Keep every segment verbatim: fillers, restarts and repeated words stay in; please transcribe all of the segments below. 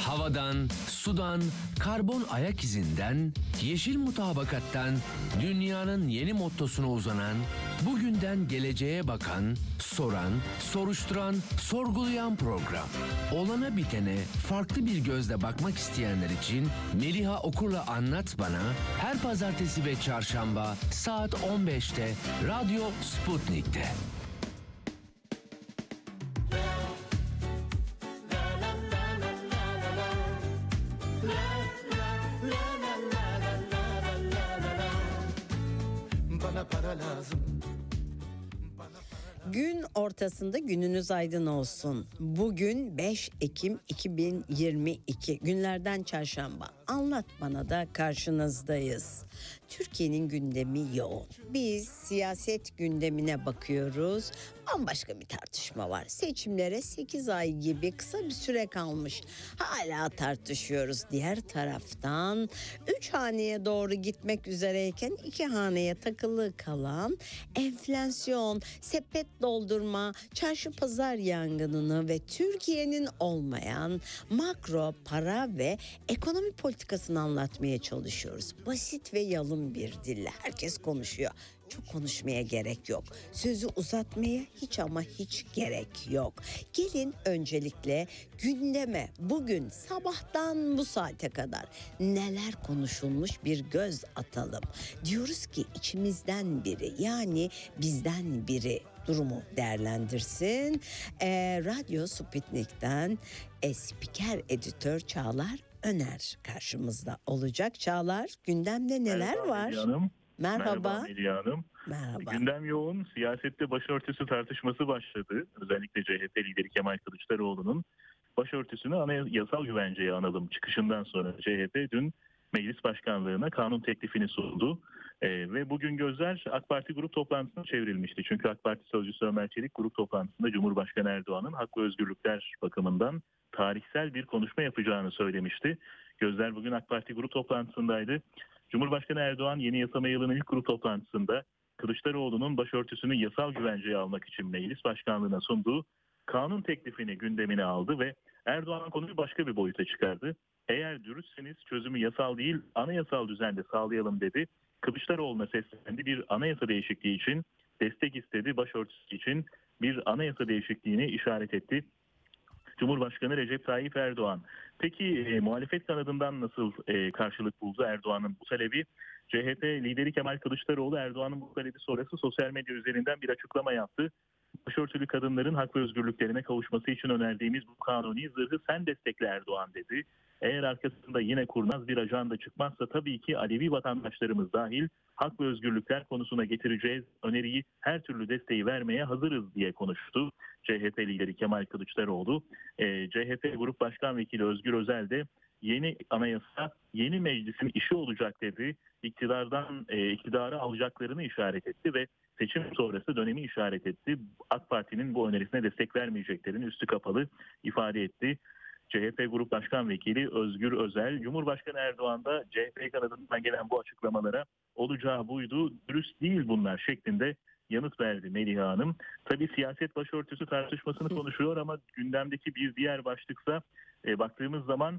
Havadan, sudan, karbon ayak izinden, yeşil mutabakattan, dünyanın yeni mottosuna uzanan, bugünden geleceğe bakan, soran, soruşturan, sorgulayan program. Olana bitene farklı bir gözle bakmak isteyenler için Meliha Okur'la Anlat Bana her pazartesi ve çarşamba saat on beşte Radyo Sputnik'te. Gün ortasında gününüz aydın olsun. Bugün beş Ekim iki bin yirmi iki, günlerden çarşamba. Anlat Bana da karşınızdayız. Türkiye'nin gündemi yoğun. Biz siyaset gündemine bakıyoruz. Bambaşka bir tartışma var. Seçimlere sekiz ay gibi kısa bir süre kalmış. Hala tartışıyoruz. Diğer taraftan üç haneye doğru gitmek üzereyken iki haneye takılı kalan enflasyon, sepet doldurma, çarşı pazar yangınını ve Türkiye'nin olmayan makro, para ve ekonomi politikasını anlatmaya çalışıyoruz. Basit ve yalın bir dille herkes konuşuyor. Çok konuşmaya gerek yok. Sözü uzatmaya hiç ama hiç gerek yok. Gelin öncelikle gündeme bugün sabahtan bu saate kadar neler konuşulmuş bir göz atalım. Diyoruz ki içimizden biri, yani bizden biri durumu değerlendirsin. Ee, Radyo Sputnik'ten e, spiker editör Çağlar Öner karşımızda olacak. Çağlar, gündemde neler Merhaba var? Melih Hanım. Merhaba. Merhaba Melih Hanım. Merhaba. Gündem yoğun. Siyasette başörtüsü tartışması başladı. Özellikle C H P lideri Kemal Kılıçdaroğlu'nun başörtüsünü anayasal güvenceye analım çıkışından sonra C H P dün meclis başkanlığına kanun teklifini sundu. Ee, ve bugün gözler AK Parti grup toplantısına çevrilmişti. Çünkü AK Parti sözcüsü Ömer Çelik grup toplantısında Cumhurbaşkanı Erdoğan'ın hak ve özgürlükler bakımından tarihsel bir konuşma yapacağını söylemişti. Gözler bugün AK Parti grup toplantısındaydı. Cumhurbaşkanı Erdoğan yeni yasama yılının ilk grup toplantısında Kılıçdaroğlu'nun başörtüsünü yasal güvenceye almak için meclis başkanlığına sunduğu kanun teklifini gündemine aldı ve Erdoğan konuyu başka bir boyuta çıkardı. Eğer dürüstseniz çözümü yasal değil anayasal düzende sağlayalım dedi. Kılıçdaroğlu'na seslendi, bir anayasa değişikliği için destek istedi, başörtüsü için bir anayasa değişikliğini işaret etti Cumhurbaşkanı Recep Tayyip Erdoğan. Peki e, muhalefet kanadından nasıl e, karşılık buldu Erdoğan'ın bu talebi? C H P lideri Kemal Kılıçdaroğlu Erdoğan'ın bu talebi sonrası sosyal medya üzerinden bir açıklama yaptı. Başörtülü kadınların hak ve özgürlüklerine kavuşması için önerdiğimiz bu kanuni zırhı sen destekle Erdoğan dedi. Eğer arkasında yine kurnaz bir ajanda çıkmazsa tabii ki Alevi vatandaşlarımız dahil hak ve özgürlükler konusuna getireceğiz öneriyi, her türlü desteği vermeye hazırız diye konuştu C H P lideri Kemal Kılıçdaroğlu. E, C H P Grup Başkan Vekili Özgür Özel de yeni anayasa yeni meclisin işi olacak dedi. İktidardan e, iktidarı alacaklarını işaret etti ve seçim sonrası dönemi işaret etti. AK Parti'nin bu önerisine destek vermeyeceklerini üstü kapalı ifade etti. C H P Grup Başkan Vekili Özgür Özel, Cumhurbaşkanı Erdoğan da C H P kanadından gelen bu açıklamalara olacağı buydu, dürüst değil bunlar şeklinde yanıt verdi Meliha Hanım. Tabii siyaset başörtüsü tartışmasını konuşuyor ama gündemdeki bir diğer başlıksa e, baktığımız zaman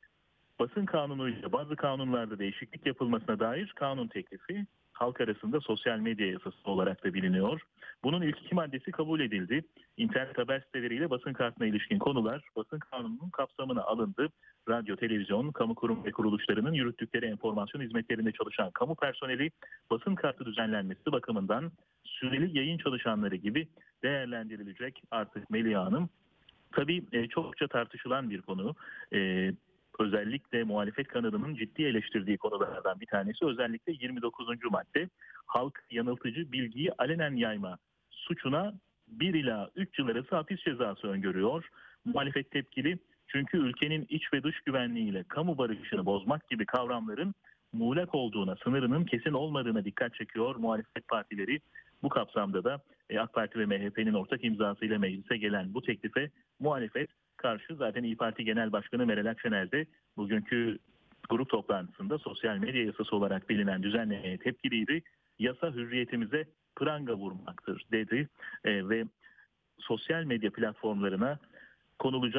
basın kanunuyla bazı kanunlarda değişiklik yapılmasına dair kanun teklifi halk arasında sosyal medya yasası olarak da biliniyor. Bunun ilk iki maddesi kabul edildi. İnternet haber siteleriyle basın kartına ilişkin konular basın kanununun kapsamına alındı. Radyo, televizyon, kamu kurum ve kuruluşlarının yürüttükleri enformasyon hizmetlerinde çalışan kamu personeli basın kartı düzenlenmesi bakımından süreli yayın çalışanları gibi değerlendirilecek artık Meliha Hanım. Tabii e, çokça tartışılan bir konu. E, özellikle muhalefet kanadının ciddi eleştirdiği konulardan bir tanesi özellikle yirmi dokuzuncu madde. Halk yanıltıcı bilgiyi alenen yayma suçuna bir ila üç yıl arası hapis cezası öngörüyor. Muhalefet tepkili çünkü ülkenin iç ve dış güvenliğiyle kamu barışını bozmak gibi kavramların muğlak olduğuna, sınırının kesin olmadığına dikkat çekiyor muhalefet partileri. Bu kapsamda da AK Parti ve M H P'nin ortak imzasıyla meclise gelen bu teklife muhalefet karşı. Zaten İYİ Parti Genel Başkanı Meral Akşener de bugünkü grup toplantısında sosyal medya yasası olarak bilinen düzenlemeye tepkiliydi. Yasa hürriyetimize pranga vurmaktır dedi e, ve sosyal medya platformlarına konulacak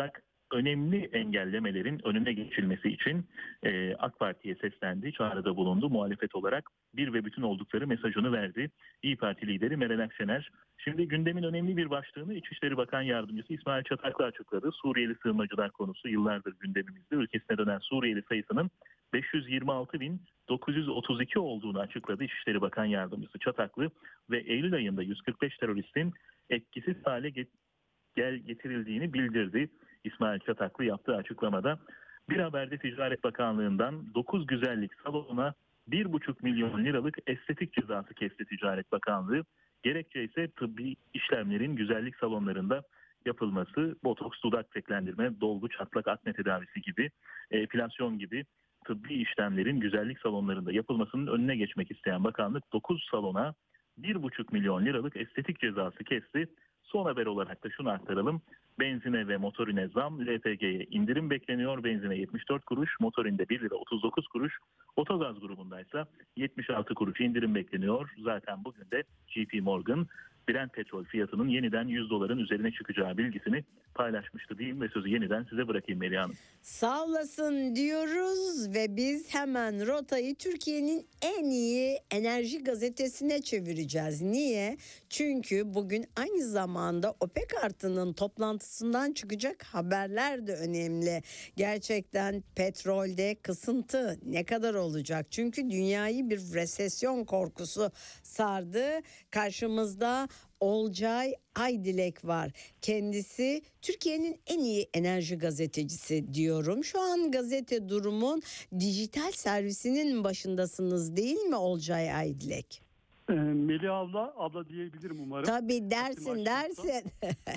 önemli engellemelerin önüne geçilmesi için e, AK Parti'ye seslendi, çağrıda bulundu. Muhalefet olarak bir ve bütün oldukları mesajını verdi. İYİ Parti lideri Meral Akşener. Şimdi gündemin önemli bir başlığını İçişleri Bakan Yardımcısı İsmail Çataklı açıkladı. Suriyeli sığınmacılar konusu yıllardır gündemimizde. Ülkesine dönen Suriyeli sayısının beş yüz yirmi altı bin dokuz yüz otuz iki olduğunu açıkladı İçişleri Bakan Yardımcısı Çataklı ve Eylül ayında yüz kırk beş teröristin etkisiz hale getirildiğini bildirdi. İsmail Çataklı yaptığı açıklamada bir haberde Ticaret Bakanlığı'ndan dokuz güzellik salonuna bir buçuk milyon liralık estetik cezası kesti Ticaret Bakanlığı. Gerekçe ise tıbbi işlemlerin güzellik salonlarında yapılması, botoks, dudak renklendirme, dolgu, çatlak, akne tedavisi gibi, epilasyon gibi tıbbi işlemlerin güzellik salonlarında yapılmasının önüne geçmek isteyen bakanlık dokuz salona bir buçuk milyon liralık estetik cezası kesti. Son haber olarak da şunu aktaralım. Benzine ve motorine zam, L P G'ye indirim bekleniyor. Benzine yetmiş dört kuruş, motorinde bir lira otuz dokuz kuruş. Otogaz grubundaysa yetmiş altı kuruş indirim bekleniyor. Zaten bugün de J P Morgan Brent petrol fiyatının yeniden yüz doların üzerine çıkacağı bilgisini paylaşmıştı diyeyim ve sözü yeniden size bırakayım Melih Hanım. Sağ olasın diyoruz ve biz hemen rotayı Türkiye'nin en iyi enerji gazetesine çevireceğiz. Niye? Çünkü bugün aynı zamanda OPEC artının toplantısından çıkacak haberler de önemli. Gerçekten petrolde kısıntı ne kadar olacak? Çünkü dünyayı bir resesyon korkusu sardı. Karşımızda Olcay Aydilek var. Kendisi Türkiye'nin en iyi enerji gazetecisi diyorum. Şu an Gazete Durum'un dijital servisinin başındasınız değil mi Olcay Aydilek? E, Melih abla, abla diyebilirim umarım. Tabii dersin dersin.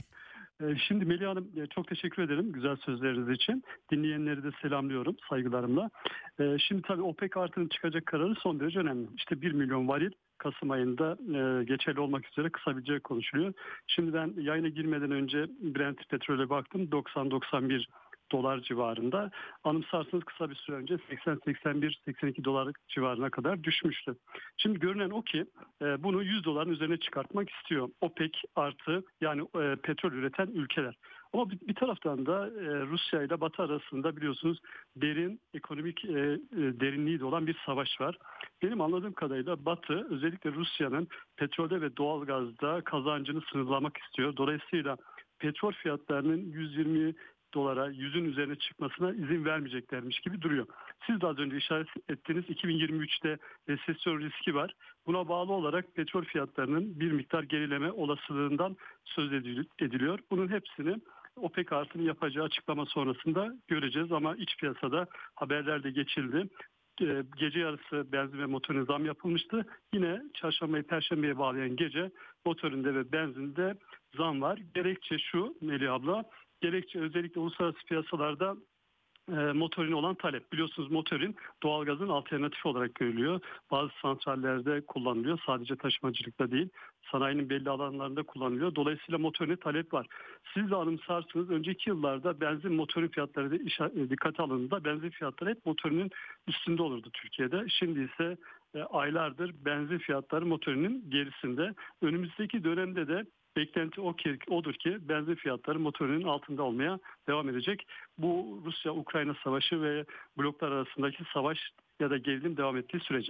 Şimdi Melih Hanım çok teşekkür ederim güzel sözleriniz için. Dinleyenleri de selamlıyorum saygılarımla. Şimdi tabii OPEC artının çıkacak kararı son derece önemli. İşte bir milyon varil Kasım ayında geçerli olmak üzere kısabileceği konuşuluyor. Şimdi ben yayına girmeden önce Brent petrole baktım, doksan doksan bir dolar civarında. Anımsarsınız kısa bir süre önce seksen seksen bir seksen iki dolar civarına kadar düşmüştü. Şimdi görünen o ki e, bunu yüz doların üzerine çıkartmak istiyor OPEC artı yani e, petrol üreten ülkeler. Ama bir, bir taraftan da e, Rusya ile Batı arasında biliyorsunuz derin ekonomik e, e, derinliği de olan bir savaş var. Benim anladığım kadarıyla Batı özellikle Rusya'nın petrolde ve doğalgazda kazancını sınırlamak istiyor. Dolayısıyla petrol fiyatlarının yüz yirmi dolara yüzün üzerine çıkmasına izin vermeyeceklermiş gibi duruyor. Siz de az önce işaret ettiğiniz iki bin yirmi üçte resesyon riski var. Buna bağlı olarak petrol fiyatlarının bir miktar gerileme olasılığından söz ediliyor. Bunun hepsini OPEC artının yapacağı açıklama sonrasında göreceğiz ama iç piyasada haberler de geçildi. Gece yarısı benzin ve motorine zam yapılmıştı. Yine çarşambayı perşembeye bağlayan gece motorinde ve benzinde zam var. Gerekçe şu Melih abla. Gerekçe özellikle uluslararası piyasalarda e, motorin olan talep. Biliyorsunuz motorin doğalgazın alternatifi olarak görülüyor. Bazı santrallerde kullanılıyor. Sadece taşımacılıkta değil. Sanayinin belli alanlarında kullanılıyor. Dolayısıyla motorine talep var. Siz de anımsarsınız önceki yıllarda benzin motorin fiyatları da işa- dikkate alındığında benzin fiyatları hep motorinin üstünde olurdu Türkiye'de. Şimdi ise e, aylardır benzin fiyatları motorinin gerisinde. Önümüzdeki dönemde de beklenti o ki, odur ki benzin fiyatları motorinin altında olmaya devam edecek. Bu Rusya-Ukrayna savaşı ve bloklar arasındaki savaş ya da gerilim devam ettiği sürece.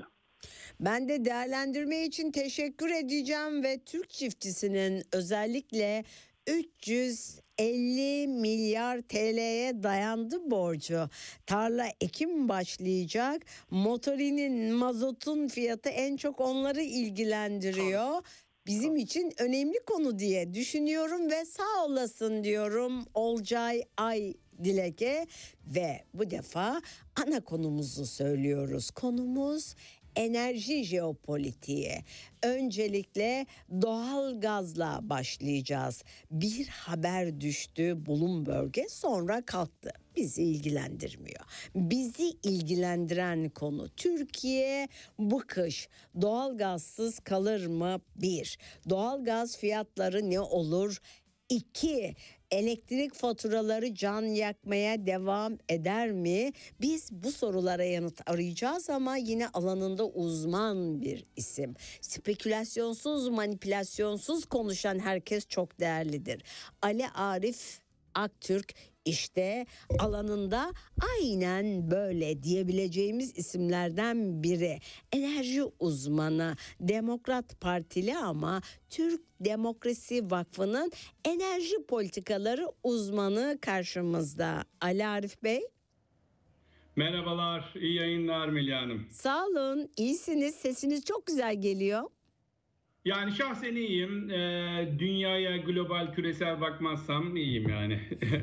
Ben de değerlendirme için teşekkür edeceğim ve Türk çiftçisinin özellikle üç yüz elli milyar T L'ye dayandı borcu. Tarla ekim başlayacak. Motorinin, mazotun fiyatı en çok onları ilgilendiriyor. Bizim için önemli konu diye düşünüyorum ve sağ olasın diyorum Olcay Aydilek'e ve bu defa ana konumuzu söylüyoruz. Konumuz enerji jeopolitiği. Öncelikle doğal gazla başlayacağız. Bir haber düştü Bloomberg'e, sonra kalktı. Bizi ilgilendirmiyor. Bizi ilgilendiren konu Türkiye bu kış doğalgazsız kalır mı? Bir, doğalgaz fiyatları ne olur? İki, elektrik faturaları can yakmaya devam eder mi? Biz bu sorulara yanıt arayacağız ama yine alanında uzman bir isim. Spekülasyonsuz, manipülasyonsuz konuşan herkes çok değerlidir. Ali Arif Aktürk işte alanında aynen böyle diyebileceğimiz isimlerden biri. Enerji uzmanı, Demokrat Partili ama Türk Demokrasi Vakfı'nın enerji politikaları uzmanı karşımızda. Ali Arif Bey. Merhabalar, iyi yayınlar Melih Hanım. Sağ olun, iyisiniz. Sesiniz çok güzel geliyor. Yani şahsen iyiyim. Ee, dünyaya global küresel bakmazsam iyiyim yani.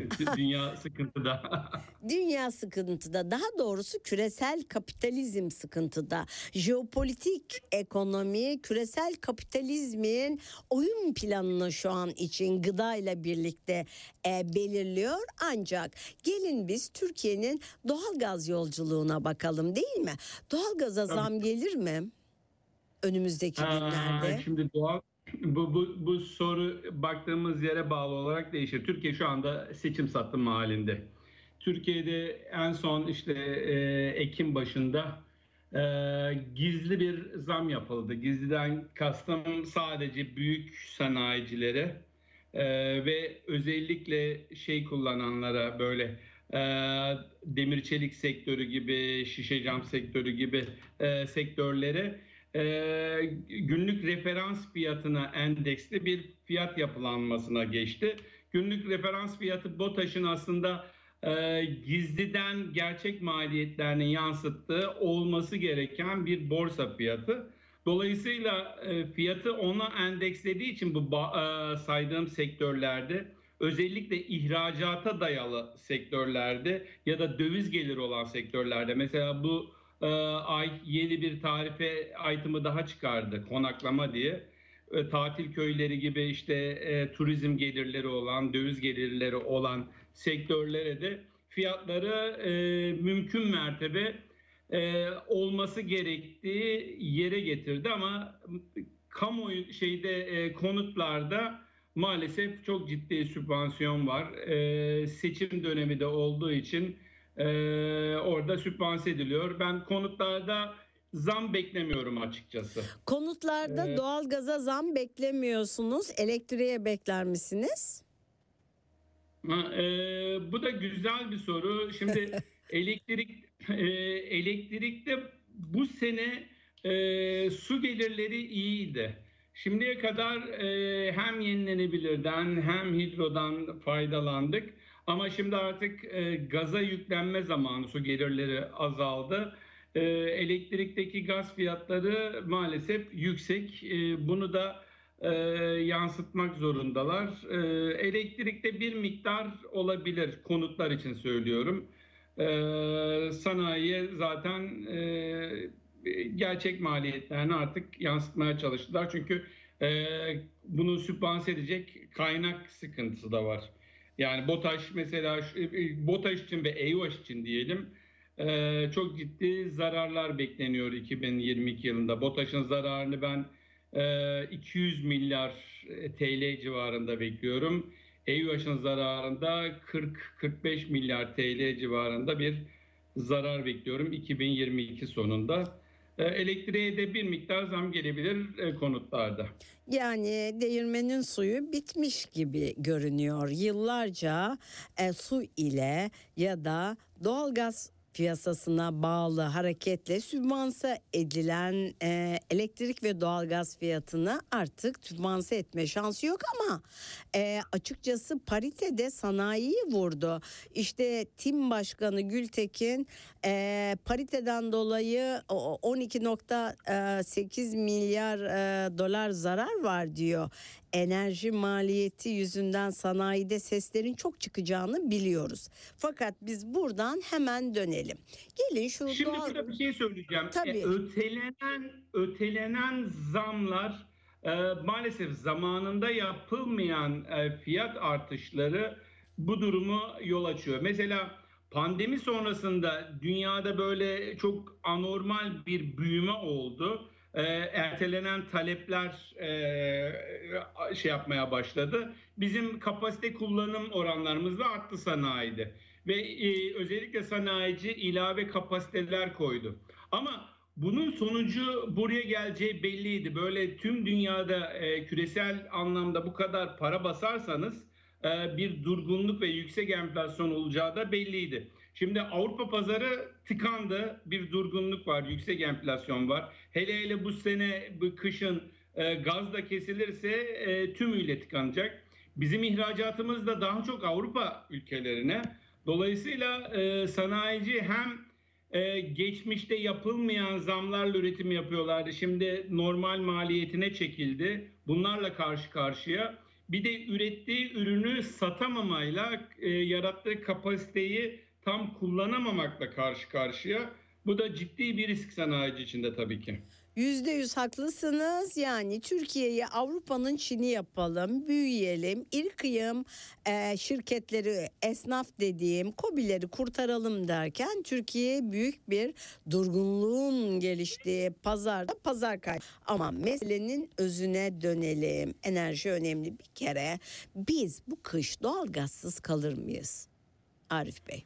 Dünya sıkıntıda. Dünya sıkıntıda, daha doğrusu küresel kapitalizm sıkıntıda. Jeopolitik ekonomi küresel kapitalizmin oyun planını şu an için gıda ile birlikte e, belirliyor. Ancak gelin biz Türkiye'nin doğalgaz yolculuğuna bakalım, değil mi? Doğalgaza zam gelir mi önümüzdeki Aa, günlerde? şimdi doğal bu, bu, bu soru baktığımız yere bağlı olarak değişir. Türkiye şu anda seçim satım halinde. Türkiye'de en son işte e, Ekim başında e, gizli bir zam yapıldı. Gizliden kastım sadece büyük sanayicilere e, ve özellikle şey kullananlara, böyle e, demir çelik sektörü gibi, şişe cam sektörü gibi e, sektörlere Ee, günlük referans fiyatına endeksli bir fiyat yapılanmasına geçti. Günlük referans fiyatı BOTAŞ'ın aslında e, gizliden gerçek maliyetlerini yansıttığı olması gereken bir borsa fiyatı. Dolayısıyla e, fiyatı ona endekslediği için bu e, saydığım sektörlerde, özellikle ihracata dayalı sektörlerde ya da döviz geliri olan sektörlerde, mesela bu ay yeni bir tarife item'ı daha çıkardı, konaklama diye. E, tatil köyleri gibi işte e, turizm gelirleri olan, döviz gelirleri olan sektörlere de fiyatları e, mümkün mertebe e, olması gerektiği yere getirdi, ama kamuoyu şeyde e, konutlarda maalesef çok ciddi sübvansiyon var. E, seçim dönemi de olduğu için Ee, orada sübvanse ediliyor. Ben konutlarda zam beklemiyorum açıkçası. Konutlarda Ee, doğalgaza zam beklemiyorsunuz. Elektriğe bekler misiniz? ha, e, bu da güzel bir soru. Şimdi elektrik e, elektrikte bu sene e, su gelirleri iyiydi. Şimdiye kadar e, hem yenilenebilirden hem hidrodan faydalandık. Ama şimdi artık e, gaza yüklenme zamanı, su gelirleri azaldı. E, elektrikteki gaz fiyatları maalesef yüksek. E, bunu da e, yansıtmak zorundalar. E, elektrikte bir miktar olabilir, konutlar için söylüyorum. E, sanayiye zaten e, gerçek maliyetlerini artık yansıtmaya çalıştılar. Çünkü e, bunu sübvanse edecek kaynak sıkıntısı da var. Yani BOTAŞ mesela, BOTAŞ için ve EİOŞ için diyelim çok ciddi zararlar bekleniyor iki bin yirmi iki yılında. BOTAŞ'ın zararını ben iki yüz milyar T L civarında bekliyorum. EİOŞ'un zararında kırk kırk beş milyar T L civarında bir zarar bekliyorum iki bin yirmi iki sonunda. Elektriğe de bir miktar zam gelebilir konutlarda. Yani değirmenin suyu bitmiş gibi görünüyor. Yıllarca e, su ile ya da doğalgaz piyasasına bağlı hareketle sübvanse edilen e, elektrik ve doğalgaz fiyatını artık sübvanse etme şansı yok, ama e, açıkçası paritede sanayiyi vurdu. İşte TİM Başkanı Gültekin e, pariteden dolayı on iki nokta sekiz milyar e, dolar zarar var diyor. Enerji maliyeti yüzünden sanayide seslerin çok çıkacağını biliyoruz. Fakat biz buradan hemen dönelim. Gelin şu Şimdi doğal... burada bir şey söyleyeceğim. Tabii. E, ötelenen ötelenen zamlar e, maalesef zamanında yapılmayan e, fiyat artışları bu durumu yol açıyor. Mesela pandemi sonrasında dünyada böyle çok anormal bir büyüme oldu. E, ertelenen talepler e, şey yapmaya başladı. Bizim kapasite kullanım oranlarımız da arttı sanayide. Ve e, özellikle sanayici ilave kapasiteler koydu. Ama bunun sonucu buraya geleceği belliydi. Böyle tüm dünyada e, küresel anlamda bu kadar para basarsanız e, bir durgunluk ve yüksek enflasyon olacağı da belliydi. Şimdi Avrupa pazarı tıkandı, bir durgunluk var, yüksek enflasyon var. Hele hele bu sene bu kışın e, gaz da kesilirse e, tümüyle tıkanacak. Bizim ihracatımız da daha çok Avrupa ülkelerine. Dolayısıyla e, sanayici hem e, geçmişte yapılmayan zamlarla üretim yapıyorlardı. Şimdi normal maliyetine çekildi. Bunlarla karşı karşıya. Bir de ürettiği ürünü satamamayla e, yarattığı kapasiteyi tam kullanamamakla karşı karşıya. Bu da ciddi bir risk sanayici içinde tabii ki. Yüzde yüz haklısınız. Yani Türkiye'yi Avrupa'nın Çin'i yapalım, büyüyelim, iri kıyım e, şirketleri, esnaf dediğim KOBİ'leri kurtaralım derken Türkiye büyük bir durgunluğun geliştiği pazarda pazar kaybı. Ama meselenin özüne dönelim. Enerji önemli. Bir kere biz bu kış doğalgazsız kalır mıyız? Arif Bey.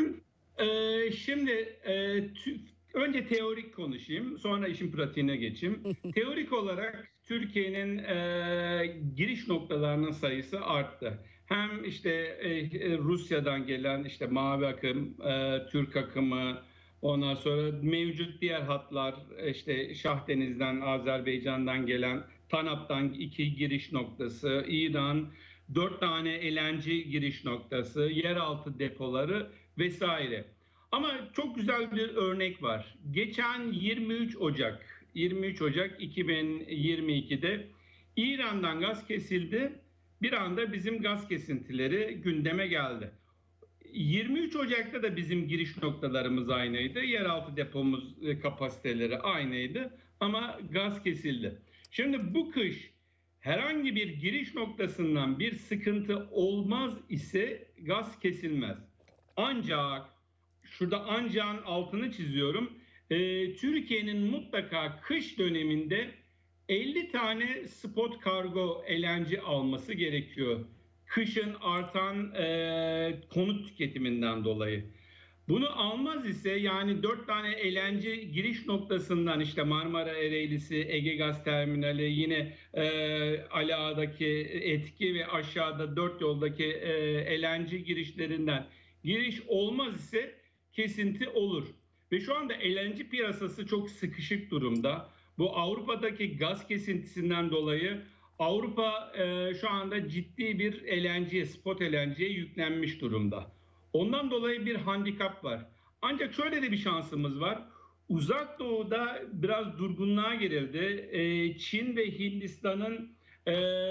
Ee, şimdi e, tü- önce teorik konuşayım, sonra işin pratiğine geçeyim. Teorik olarak Türkiye'nin e, giriş noktalarının sayısı arttı. Hem işte e, Rusya'dan gelen işte mavi akım, e, Türk akımı, ondan sonra mevcut diğer hatlar, işte Şahdeniz'den, Azerbaycan'dan gelen TANAP'tan iki giriş noktası, İran, dört tane L N G giriş noktası, yeraltı depoları vesaire. Ama çok güzel bir örnek var. Geçen yirmi üç Ocak, yirmi üç Ocak iki bin yirmi iki'de İran'dan gaz kesildi. Bir anda bizim gaz kesintileri gündeme geldi. yirmi üç Ocak'ta da bizim giriş noktalarımız aynıydı. Yeraltı depomuz kapasiteleri aynıydı ama gaz kesildi. Şimdi bu kış herhangi bir giriş noktasından bir sıkıntı olmaz ise gaz kesilmez. Ancak şurada ancağın altını çiziyorum. Ee, Türkiye'nin mutlaka kış döneminde elli tane spot kargo L N G alması gerekiyor. Kışın artan e, konut tüketiminden dolayı. Bunu almaz ise yani dört tane L N G giriş noktasından işte Marmara Ereğlisi, Ege Gaz Terminali, yine e, Ali Ağa'daki etki ve aşağıda dört yoldaki e, L N G girişlerinden giriş olmaz ise kesinti olur. Ve şu anda L N G piyasası çok sıkışık durumda. Bu Avrupa'daki gaz kesintisinden dolayı Avrupa e, şu anda ciddi bir L N G, spot L N G'ye yüklenmiş durumda. Ondan dolayı bir handikap var. Ancak şöyle de bir şansımız var. Uzak Doğu'da biraz durgunluğa girildi. E, Çin ve Hindistan'ın e,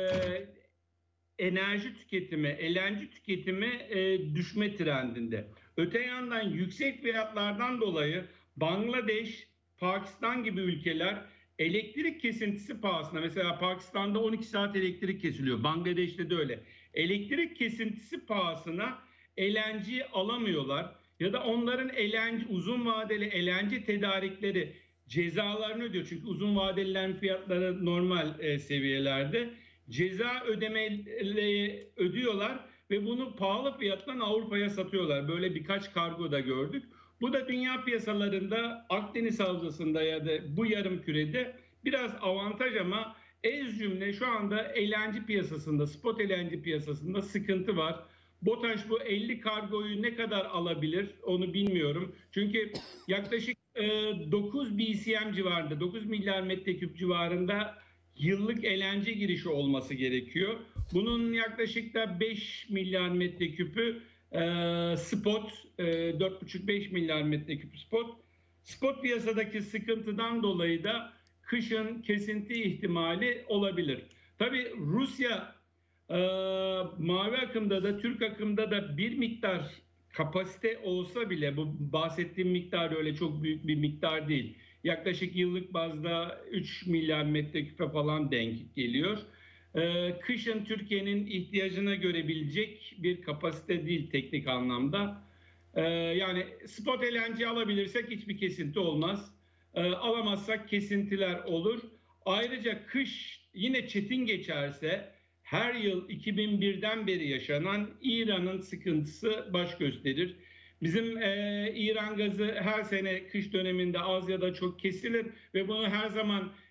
enerji tüketimi, L N G tüketimi e, düşme trendinde. Öte yandan yüksek fiyatlardan dolayı Bangladeş, Pakistan gibi ülkeler elektrik kesintisi pahasına, mesela Pakistan'da on iki saat elektrik kesiliyor, Bangladeş'te de öyle. Elektrik kesintisi pahasına L N G alamıyorlar ya da onların L N G, uzun vadeli L N G tedarikleri cezalarını ödüyor. Çünkü uzun vadelilerin fiyatları normal e, seviyelerde. Ceza ödemeleri ödüyorlar ve bunu pahalı fiyattan Avrupa'ya satıyorlar. Böyle birkaç kargo da gördük. Bu da dünya piyasalarında, Akdeniz Havzası'nda ya da bu yarım kürede biraz avantaj ama ez cümle şu anda L N G piyasasında, spot L N G piyasasında sıkıntı var. BOTAŞ bu elli kargoyu ne kadar alabilir onu bilmiyorum. Çünkü yaklaşık e, dokuz B C M civarında, dokuz milyar metreküp civarında yıllık L N G girişi olması gerekiyor. Bunun yaklaşık da beş milyar metreküpü e, spot, e, dört buçuk beş milyar metreküp spot. Spot piyasadaki sıkıntıdan dolayı da kışın kesinti ihtimali olabilir. Tabii Rusya e, mavi akımda da Türk akımda da bir miktar kapasite olsa bile, bu bahsettiğim miktar öyle çok büyük bir miktar değil. Yaklaşık yıllık bazda üç milyar metreküpe falan denk geliyor. Ee, kışın Türkiye'nin ihtiyacına görebilecek bir kapasite değil teknik anlamda. Ee, yani spot L N G alabilirsek hiçbir kesinti olmaz. Ee, alamazsak kesintiler olur. Ayrıca kış yine çetin geçerse her yıl iki bin birden beri yaşanan İran'ın sıkıntısı baş gösterir. Bizim e, İran gazı her sene kış döneminde az ya da çok kesilir ve bunu her zaman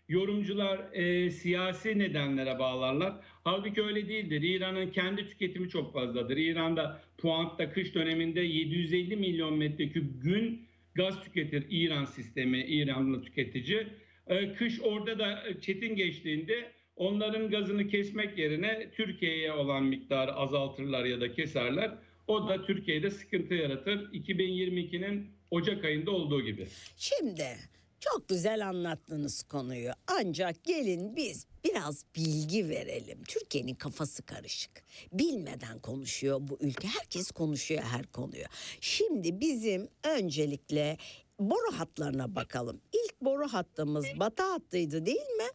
yorumcular e, siyasi nedenlere bağlarlar. Halbuki öyle değildir. İran'ın kendi tüketimi çok fazladır. İran'da Puant'ta kış döneminde yedi yüz elli milyon metreküp gün gaz tüketir İran sistemi, İranlı tüketici. E, kış orada da çetin geçtiğinde onların gazını kesmek yerine Türkiye'ye olan miktarı azaltırlar ya da keserler. O da Türkiye'de sıkıntı yaratır. iki bin yirmi ikinin Ocak ayında olduğu gibi. Şimdi çok güzel anlattınız konuyu. Ancak gelin biz biraz bilgi verelim. Türkiye'nin kafası karışık. Bilmeden konuşuyor bu ülke. Herkes konuşuyor her konuyu. Şimdi bizim öncelikle boru hatlarına bakalım. İlk boru hattımız Batı hattıydı değil mi?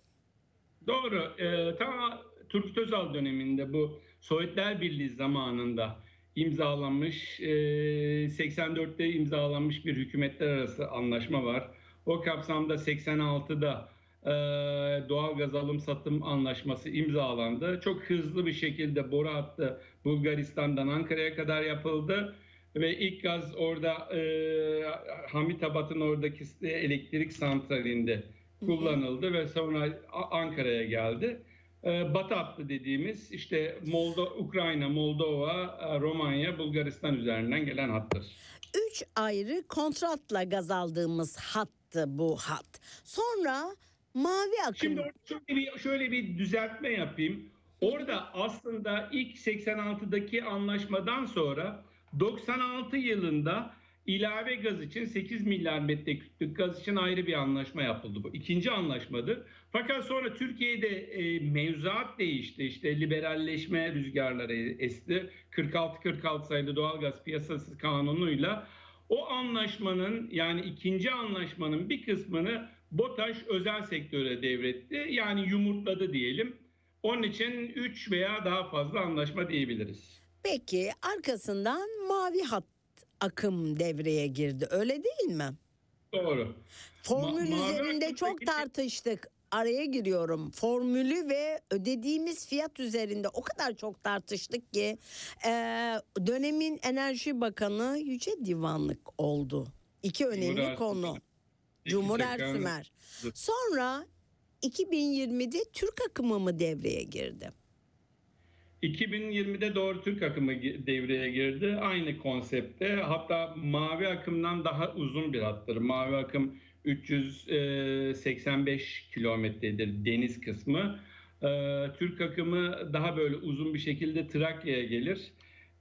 Doğru. Ee, ta Turgut Özal döneminde bu Sovyetler Birliği zamanında imzalanmış, e, seksen dörtte imzalanmış bir hükümetler arası anlaşma var. O kapsamda seksen altıda e, doğal gaz alım satım anlaşması imzalandı. Çok hızlı bir şekilde boru hattı Bulgaristan'dan Ankara'ya kadar yapıldı. Ve ilk gaz orada e, Hamitabat'ın oradaki elektrik santralinde kullanıldı ve sonra Ankara'ya geldi. Batı hattı dediğimiz işte Moldova, Ukrayna, Moldova, Romanya, Bulgaristan üzerinden gelen hattır. Üç ayrı kontratla gaz aldığımız hattı bu hat. Sonra mavi akım. Şimdi şöyle bir, şöyle bir düzeltme yapayım. Orada aslında ilk seksen altıdaki anlaşmadan sonra doksan altı yılında ilave gaz için sekiz milyar metreküplük gaz için ayrı bir anlaşma yapıldı. Bu ikinci anlaşmadır. Fakat sonra Türkiye'de e, mevzuat değişti. İşte liberalleşme rüzgarları esti. kırk altı kırk altı sayılı doğalgaz piyasası kanunuyla o anlaşmanın yani ikinci anlaşmanın bir kısmını BOTAŞ özel sektöre devretti. Yani yumurtladı diyelim. Onun için üç veya daha fazla anlaşma diyebiliriz. Peki arkasından mavi hat akım devreye girdi. Öyle değil mi? Doğru. Formül Ma- üzerinde çok tartıştık. Araya giriyorum. Formülü ve ödediğimiz fiyat üzerinde o kadar çok tartıştık ki e, dönemin Enerji Bakanı Yüce Divanlık oldu. İki önemli Cumhur konu. Ersumer. Cumhur Ersumer. Sonra iki bin yirmide Türk akımı mı devreye girdi? iki bin yirmide Doğru Türk akımı devreye girdi. Aynı konsepte. Hatta mavi akımdan daha uzun bir hattır. Mavi akım üç yüz seksen beş kilometredir deniz kısmı. Türk akımı daha böyle uzun bir şekilde Trakya'ya gelir.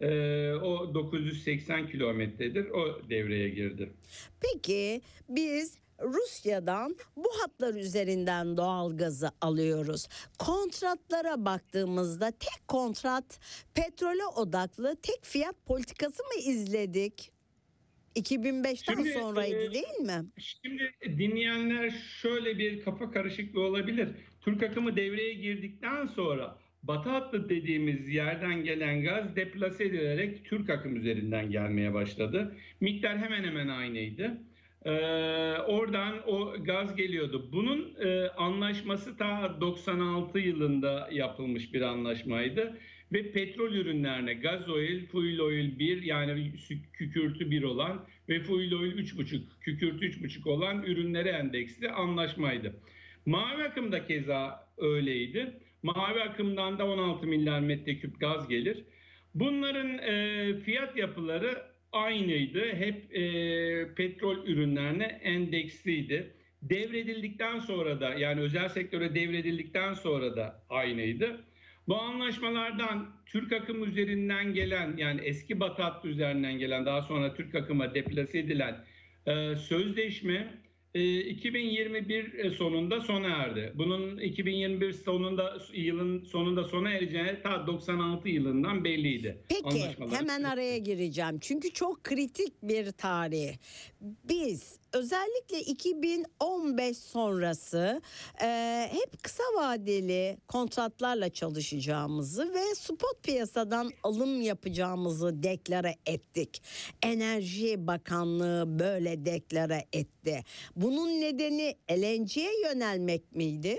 O dokuz yüz seksen kilometredir. O devreye girdi. Peki biz Rusya'dan bu hatlar üzerinden doğal gazı alıyoruz. Kontratlara baktığımızda tek kontrat petrole odaklı tek fiyat politikası mı izledik? iki bin beşten Şimdi, sonraydı e, değil mi? Şimdi dinleyenler şöyle bir kafa karışıklığı olabilir. Türk akımı devreye girdikten sonra Batı hattı dediğimiz yerden gelen gaz deplase edilerek Türk akım üzerinden gelmeye başladı. Miktar hemen hemen aynıydı. Ee, oradan o gaz geliyordu. Bunun e, anlaşması ta doksan altı yılında yapılmış bir anlaşmaydı. Ve petrol ürünlerine gazoil, fuel oil bir yani kükürtü bir olan ve fuel oil üç buçuk, kükürtü üç buçuk olan ürünlere endeksli anlaşmaydı. Mavi akımda keza öyleydi. Mavi akımdan da on altı milyar metreküp gaz gelir. Bunların e, fiyat yapıları aynıydı. Hep e, petrol ürünlerine endeksliydi. Devredildikten sonra da yani özel sektöre devredildikten sonra da aynıydı. Bu anlaşmalardan Türk akım üzerinden gelen yani eski Batı hattı üzerinden gelen daha sonra Türk akıma deplase edilen e, sözleşme e, iki bin yirmi bir sonunda sona erdi. Bunun iki bin yirmi bir sonunda yılın sonunda sona ereceği ta doksan altı yılından belliydi. Peki hemen araya gireceğim. Çünkü çok kritik bir tarih. Biz özellikle iki bin on beş sonrası e, hep kısa vadeli kontratlarla çalışacağımızı ve spot piyasadan alım yapacağımızı deklare ettik. Enerji Bakanlığı böyle deklare etti. Bunun nedeni L N G'ye yönelmek miydi?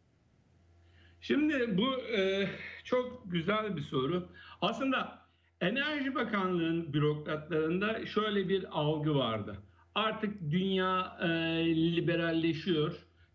Şimdi bu e, çok güzel bir soru. Aslında Enerji Bakanlığı'nın bürokratlarında şöyle bir algı vardı. Artık dünya e, liberalleşiyor.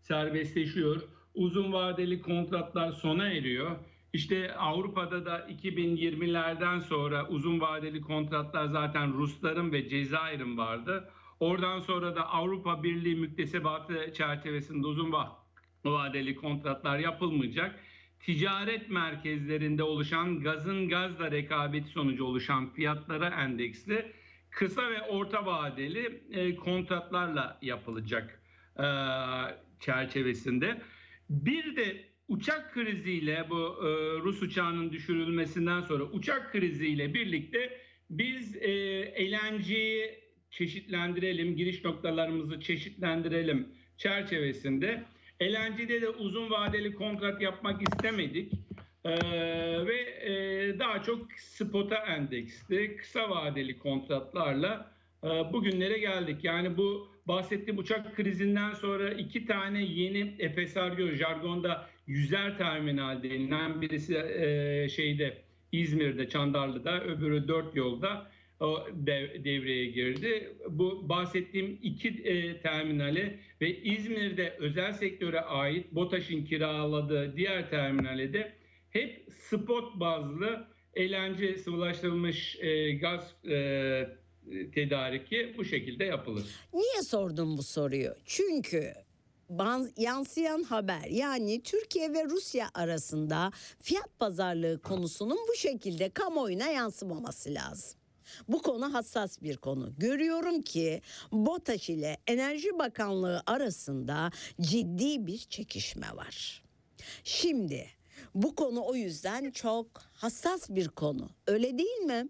serbestleşiyor. Uzun vadeli kontratlar sona eriyor. İşte Avrupa'da da iki bin yirmilerden sonra uzun vadeli kontratlar zaten Rusların ve Cezayir'in vardı. Oradan sonra da Avrupa Birliği müktesebatı çerçevesinde uzun vadeli kontratlar yapılmayacak. Ticaret merkezlerinde oluşan gazın gazla rekabeti sonucu oluşan fiyatlara endeksli kısa ve orta vadeli e, kontratlarla yapılacak e, çerçevesinde. Bir de uçak kriziyle bu e, Rus uçağının düşürülmesinden sonra uçak kriziyle birlikte biz e, L N G'yi çeşitlendirelim, giriş noktalarımızı çeşitlendirelim çerçevesinde L N G'de de uzun vadeli kontrat yapmak istemedik ee, ve e, daha çok spota endeksli kısa vadeli kontratlarla e, bugünlere geldik. Yani bu bahsettiğim uçak krizinden sonra iki tane yeni F S R jargonda yüzer terminal denilen birisi e, şeyde İzmir'de Çandarlı'da, öbürü Dört Yol'da o dev, devreye girdi. Bu bahsettiğim iki e, terminale ve İzmir'de özel sektöre ait BOTAŞ'ın kiraladığı diğer terminale de hep spot bazlı L N G sıvılaştırılmış e, gaz e, tedariki bu şekilde yapılır. Niye sordum bu soruyu? Çünkü yansıyan haber, yani Türkiye ve Rusya arasında fiyat pazarlığı konusunun bu şekilde kamuoyuna yansımaması lazım. Bu konu hassas bir konu. Görüyorum ki BOTAŞ ile Enerji Bakanlığı arasında ciddi bir çekişme var. Şimdi bu konu o yüzden çok hassas bir konu. Öyle değil mi?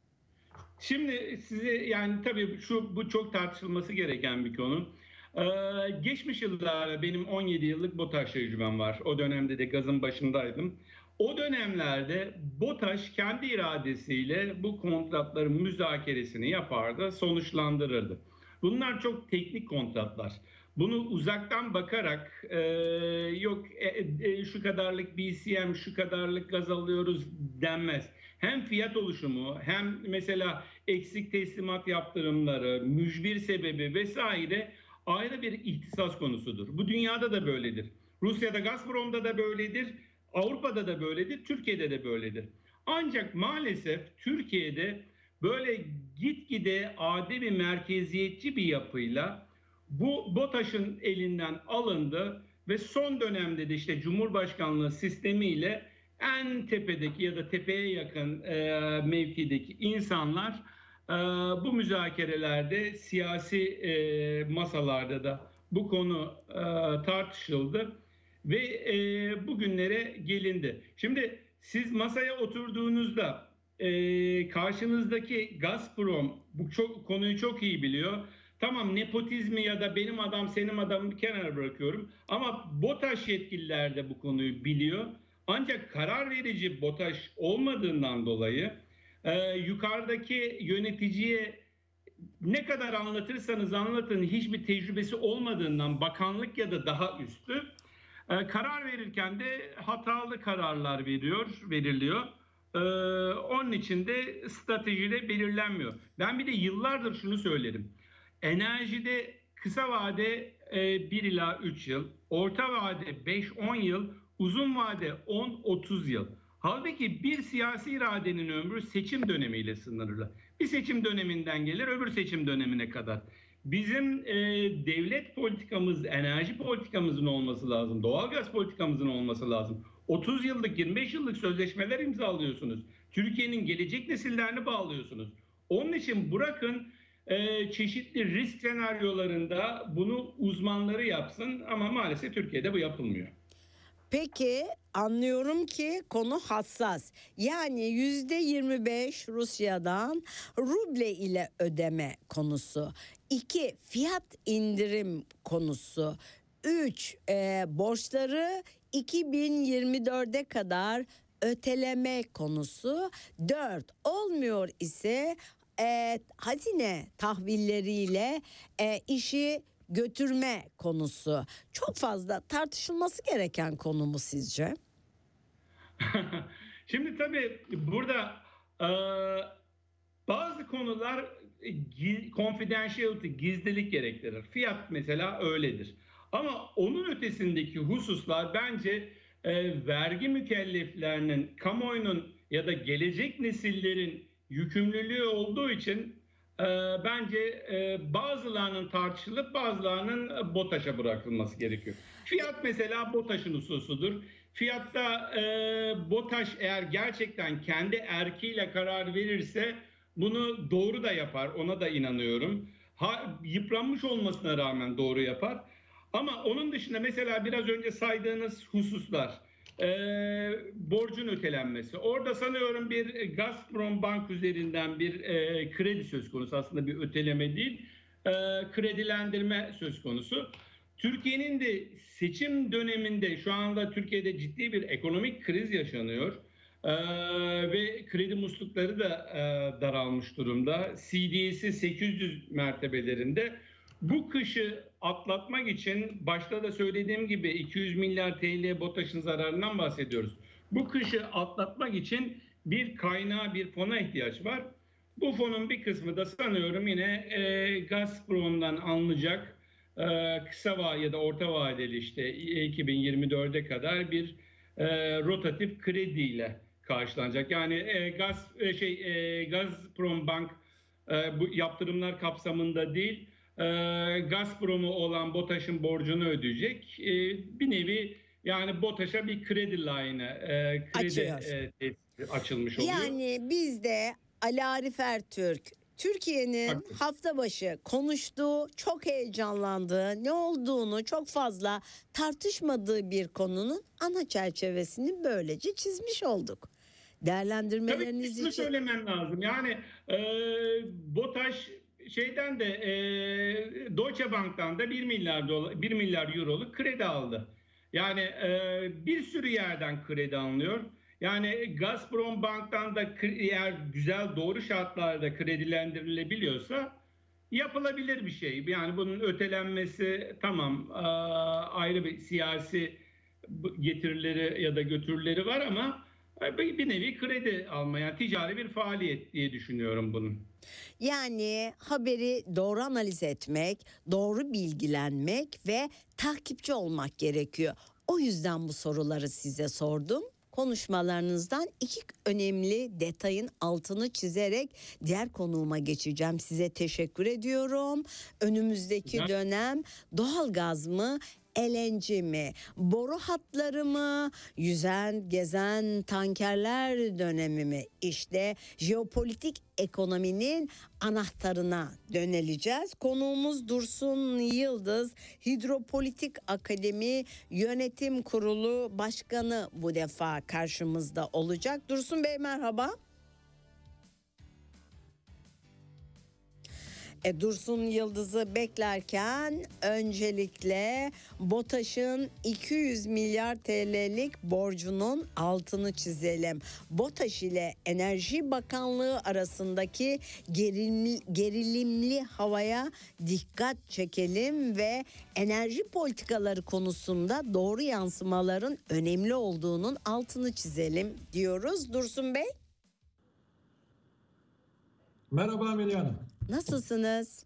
Şimdi size yani tabii şu bu çok tartışılması gereken bir konu. Ee, geçmiş yıllarda benim on yedi yıllık BOTAŞ tecrübem var. O dönemde de gazın başındaydım. O dönemlerde BOTAŞ kendi iradesiyle bu kontratların müzakeresini yapardı, sonuçlandırırdı. Bunlar çok teknik kontratlar. Bunu uzaktan bakarak e, yok e, e, şu kadarlık B C M, şu kadarlık gaz alıyoruz denmez. Hem fiyat oluşumu hem mesela eksik teslimat yaptırımları, mücbir sebebi vesaire ayrı bir ihtisas konusudur. Bu dünyada da böyledir. Rusya'da Gazprom'da da böyledir. Avrupa'da da böyledir, Türkiye'de de böyledir. Ancak maalesef Türkiye'de böyle gitgide adi bir merkeziyetçi bir yapıyla bu BOTAŞ'ın elinden alındı ve son dönemde de işte Cumhurbaşkanlığı sistemiyle en tepedeki ya da tepeye yakın e, mevkideki insanlar e, bu müzakerelerde, siyasi e, masalarda da bu konu e, tartışıldı. Ve e, bugünlere gelindi. Şimdi siz masaya oturduğunuzda e, karşınızdaki Gazprom bu çok, konuyu çok iyi biliyor. Tamam, nepotizmi ya da benim adam senin adamı bir kenara bırakıyorum. Ama BOTAŞ yetkililer de bu konuyu biliyor. Ancak karar verici BOTAŞ olmadığından dolayı e, yukarıdaki yöneticiye ne kadar anlatırsanız anlatın hiçbir tecrübesi olmadığından bakanlık ya da daha üstü karar verirken de hatalı kararlar veriyor, veriliyor. Ee, onun için de strateji de belirlenmiyor. Ben bir de yıllardır şunu söylerim. Enerjide kısa vade e, bir ila üç yıl, orta vade beş on yıl, uzun vade on otuz yıl. Halbuki bir siyasi iradenin ömrü seçim dönemiyle sınırlı. Bir seçim döneminden gelir öbür seçim dönemine kadar. Bizim e, devlet politikamız, enerji politikamızın olması lazım. Doğalgaz politikamızın olması lazım. otuz yıllık, yirmi beş yıllık sözleşmeler imzalıyorsunuz. Türkiye'nin gelecek nesillerini bağlıyorsunuz. Onun için bırakın e, çeşitli risk senaryolarında bunu uzmanları yapsın ama maalesef Türkiye'de bu yapılmıyor. Peki, anlıyorum ki konu hassas. Yani yüzde yirmi beş Rusya'dan ruble ile ödeme konusu. İki, fiyat indirim konusu. Üç, e, borçları iki bin yirmi dörde kadar öteleme konusu. Dört, olmuyor ise e, hazine tahvilleriyle e, işi götürme konusu. Çok fazla tartışılması gereken konu mu sizce? Şimdi tabii burada e, bazı konular confidentiality, gizlilik gerektirir. Fiyat mesela öyledir. Ama onun ötesindeki hususlar bence e, vergi mükelleflerinin, kamuoyunun ya da gelecek nesillerin yükümlülüğü olduğu için e, bence e, bazılarının tartışılıp bazılarının BOTAŞ'a bırakılması gerekiyor. Fiyat mesela BOTAŞ'ın hususudur. Fiyatta e, BOTAŞ eğer gerçekten kendi erkiyle karar verirse bunu doğru da yapar, ona da inanıyorum. Ha, yıpranmış olmasına rağmen doğru yapar. Ama onun dışında mesela biraz önce saydığınız hususlar, e, borcun ötelenmesi. Orada sanıyorum bir Gazprom Bank üzerinden bir e, kredi söz konusu. Aslında bir öteleme değil, e, kredilendirme söz konusu. Türkiye'nin de seçim döneminde şu anda Türkiye'de ciddi bir ekonomik kriz yaşanıyor. Ee, ve kredi muslukları da e, daralmış durumda. C D S'i sekiz yüz mertebelerinde. Bu kışı atlatmak için başta da söylediğim gibi iki yüz milyar T L BOTAŞ'ın zararından bahsediyoruz. Bu kışı atlatmak için bir kaynağa, bir fona ihtiyaç var. Bu fonun bir kısmı da sanıyorum yine e, Gazprom'dan alınacak e, kısa va ya da orta vadeli işte iki bin yirmi dörde kadar bir e, rotatif krediyle karşılanacak. Yani e, gaz e, şey e, Gazprom Bank e, bu yaptırımlar kapsamında değil, e, Gazprom'u olan BOTAŞ'ın borcunu ödeyecek. E, bir nevi yani BOTAŞ'a bir kredi line'ı, e, kredi e, açılmış oluyor. Yani bizde Ali Arif Ertürk Türkiye'nin Haklısın. hafta başı konuştuğu, çok heyecanlandığı, ne olduğunu çok fazla tartışmadığı bir konunun ana çerçevesini böylece çizmiş olduk. Değerlendirmeleriniz Tabii için. söylemem lazım. Yani e, BOTAŞ şeyden de e, Deutsche Bank'tan da bir milyar dolar, bir milyar euroluk kredi aldı. Yani e, bir sürü yerden kredi alınıyor. Yani Gazprom Bank'tan da eğer güzel doğru şartlarda kredilendirilebiliyorsa yapılabilir bir şey. Yani bunun ötelenmesi tamam ayrı bir siyasi getirileri ya da götürüleri var ama bir nevi kredi alma, yani ticari bir faaliyet diye düşünüyorum bunun. Yani haberi doğru analiz etmek, doğru bilgilenmek ve takipçi olmak gerekiyor. O yüzden bu soruları size sordum. Konuşmalarınızdan iki önemli detayın altını çizerek diğer konuğuma geçeceğim. Size teşekkür ediyorum. Önümüzdeki Ya. dönem doğalgaz mı, L N G mi, boru hatları mı, yüzen gezen tankerler dönemi mi? İşte jeopolitik ekonominin anahtarına yöneleceğiz. Konuğumuz Dursun Yıldız, Hidropolitik Akademi Yönetim Kurulu Başkanı bu defa karşımızda olacak. Dursun Bey merhaba. E, Dursun Yıldız'ı beklerken öncelikle BOTAŞ'ın iki yüz milyar T L'lik borcunun altını çizelim. BOTAŞ ile Enerji Bakanlığı arasındaki gerilimli, gerilimli havaya dikkat çekelim ve enerji politikaları konusunda doğru yansımaların önemli olduğunun altını çizelim diyoruz. Dursun Bey. Merhaba Melih Hanım. Nasılsınız?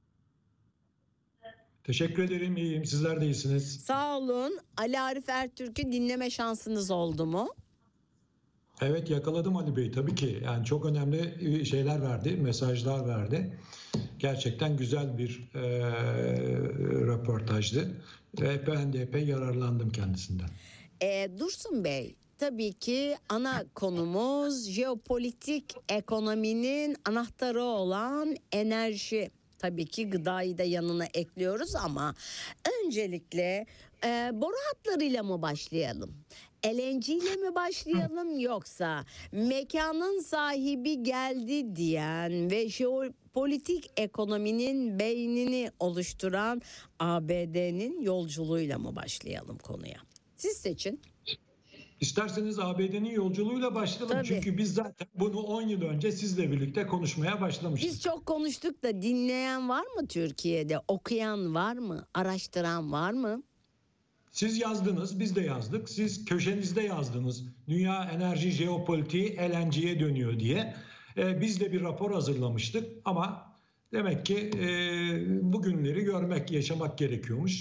Teşekkür ederim, iyiyim. Sizler de iyisiniz. Sağ olun. Ali Arif Ertürk'ü dinleme şansınız oldu mu? Evet, yakaladım Ali Bey tabii ki. Yani çok önemli şeyler verdi, mesajlar verdi. Gerçekten güzel bir e, röportajdı. Ve ben de epey yararlandım kendisinden. E, Dursun Bey, tabii ki ana konumuz jeopolitik ekonominin anahtarı olan enerji. Tabii ki gıdayı da yanına ekliyoruz ama öncelikle e, boru hatlarıyla mı başlayalım? L N G ile mi başlayalım yoksa mekanın sahibi geldi diyen ve jeopolitik ekonominin beynini oluşturan A B D'nin yolculuğuyla mı başlayalım konuya? Siz seçin. İsterseniz A B D'nin yolculuğuyla başlayalım. Tabii. Çünkü biz zaten bunu on yıl önce sizle birlikte konuşmaya başlamıştık. Biz çok konuştuk da dinleyen var mı Türkiye'de? Okuyan var mı? Araştıran var mı? Siz yazdınız, biz de yazdık. Siz köşenizde yazdınız. Dünya enerji jeopolitiği L N G'ye dönüyor diye. Ee, biz de bir rapor hazırlamıştık ama demek ki e, bugünleri görmek, yaşamak gerekiyormuş.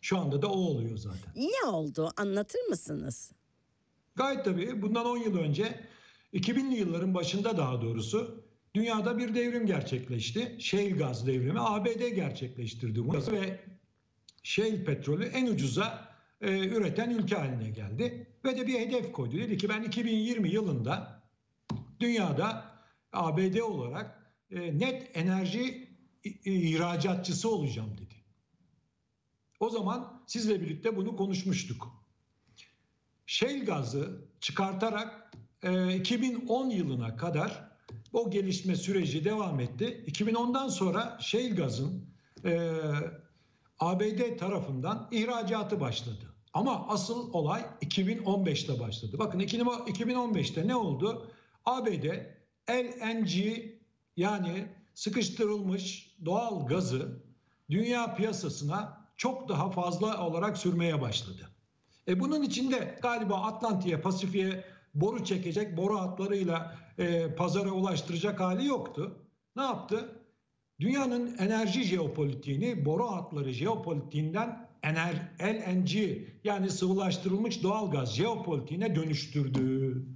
Şu anda da o oluyor zaten. Ne oldu? Anlatır mısınız? Gayet tabii bundan on yıl önce iki binli yılların başında daha doğrusu dünyada bir devrim gerçekleşti. Shale gaz devrimi A B D gerçekleştirdi bunu ve shale petrolü en ucuza e, üreten ülke haline geldi. Ve de bir hedef koydu. Dedi ki ben iki bin yirmi yılında dünyada A B D olarak e, net enerji ihracatçısı olacağım dedi. O zaman sizle birlikte bunu konuşmuştuk. Shale gazı çıkartarak e, iki bin on yılına kadar o gelişme süreci devam etti. iki bin ondan sonra shale gazın e, A B D tarafından ihracatı başladı. Ama asıl olay iki bin on beşte başladı. Bakın iki bin on beşte ne oldu? A B D L N G yani sıkıştırılmış doğal gazı dünya piyasasına çok daha fazla olarak sürmeye başladı. E bunun içinde galiba Atlantik'e, Pasifik'e boru çekecek, boru hatlarıyla e, pazara ulaştıracak hali yoktu. Ne yaptı? Dünyanın enerji jeopolitiğini boru hatları jeopolitiğinden L N G yani sıvılaştırılmış doğal gaz jeopolitiğine dönüştürdü.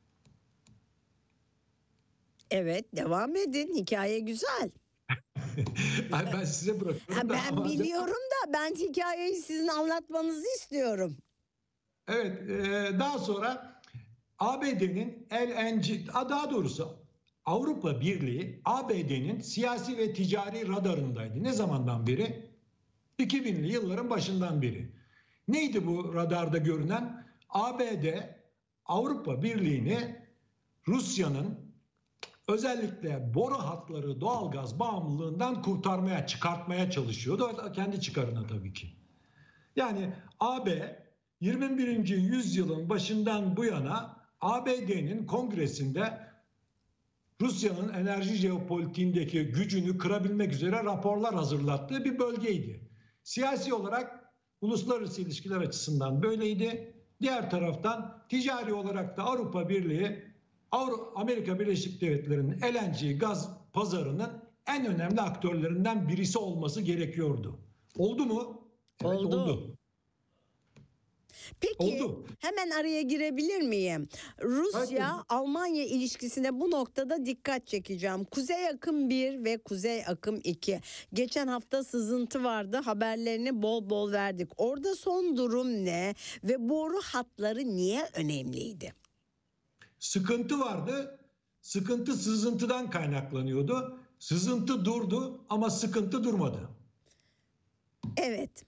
Evet, devam edin. Hikaye güzel. Ben size bırakıyorum. Ha, ben biliyorum da ben hikayeyi sizin anlatmanızı istiyorum. Evet, e, daha sonra A B D'nin L N G, daha doğrusu Avrupa Birliği A B D'nin siyasi ve ticari radarındaydı. Ne zamandan beri? iki binli yılların başından beri. Neydi bu radarda görünen? A B D Avrupa Birliği'ni Rusya'nın özellikle boru hatları doğalgaz bağımlılığından kurtarmaya, çıkartmaya çalışıyordu. Kendi çıkarına tabii ki. Yani A B yirmi birinci yüzyılın başından bu yana A B D'nin kongresinde Rusya'nın enerji jeopolitiğindeki gücünü kırabilmek üzere raporlar hazırlattığı bir bölgeydi. Siyasi olarak uluslararası ilişkiler açısından böyleydi. Diğer taraftan ticari olarak da Avrupa Birliği, Amerika Birleşik Devletleri'nin L N G gaz pazarının en önemli aktörlerinden birisi olması gerekiyordu. Oldu mu? Evet, oldu. oldu. Peki Oldu. hemen araya girebilir miyim? Rusya-Almanya ilişkisine bu noktada dikkat çekeceğim. Kuzey Akım bir ve Kuzey Akım iki. Geçen hafta sızıntı vardı, haberlerini bol bol verdik. Orada son durum ne ve boru hatları niye önemliydi? Sıkıntı vardı. Sıkıntı sızıntıdan kaynaklanıyordu. Sızıntı durdu ama sıkıntı durmadı. Evet.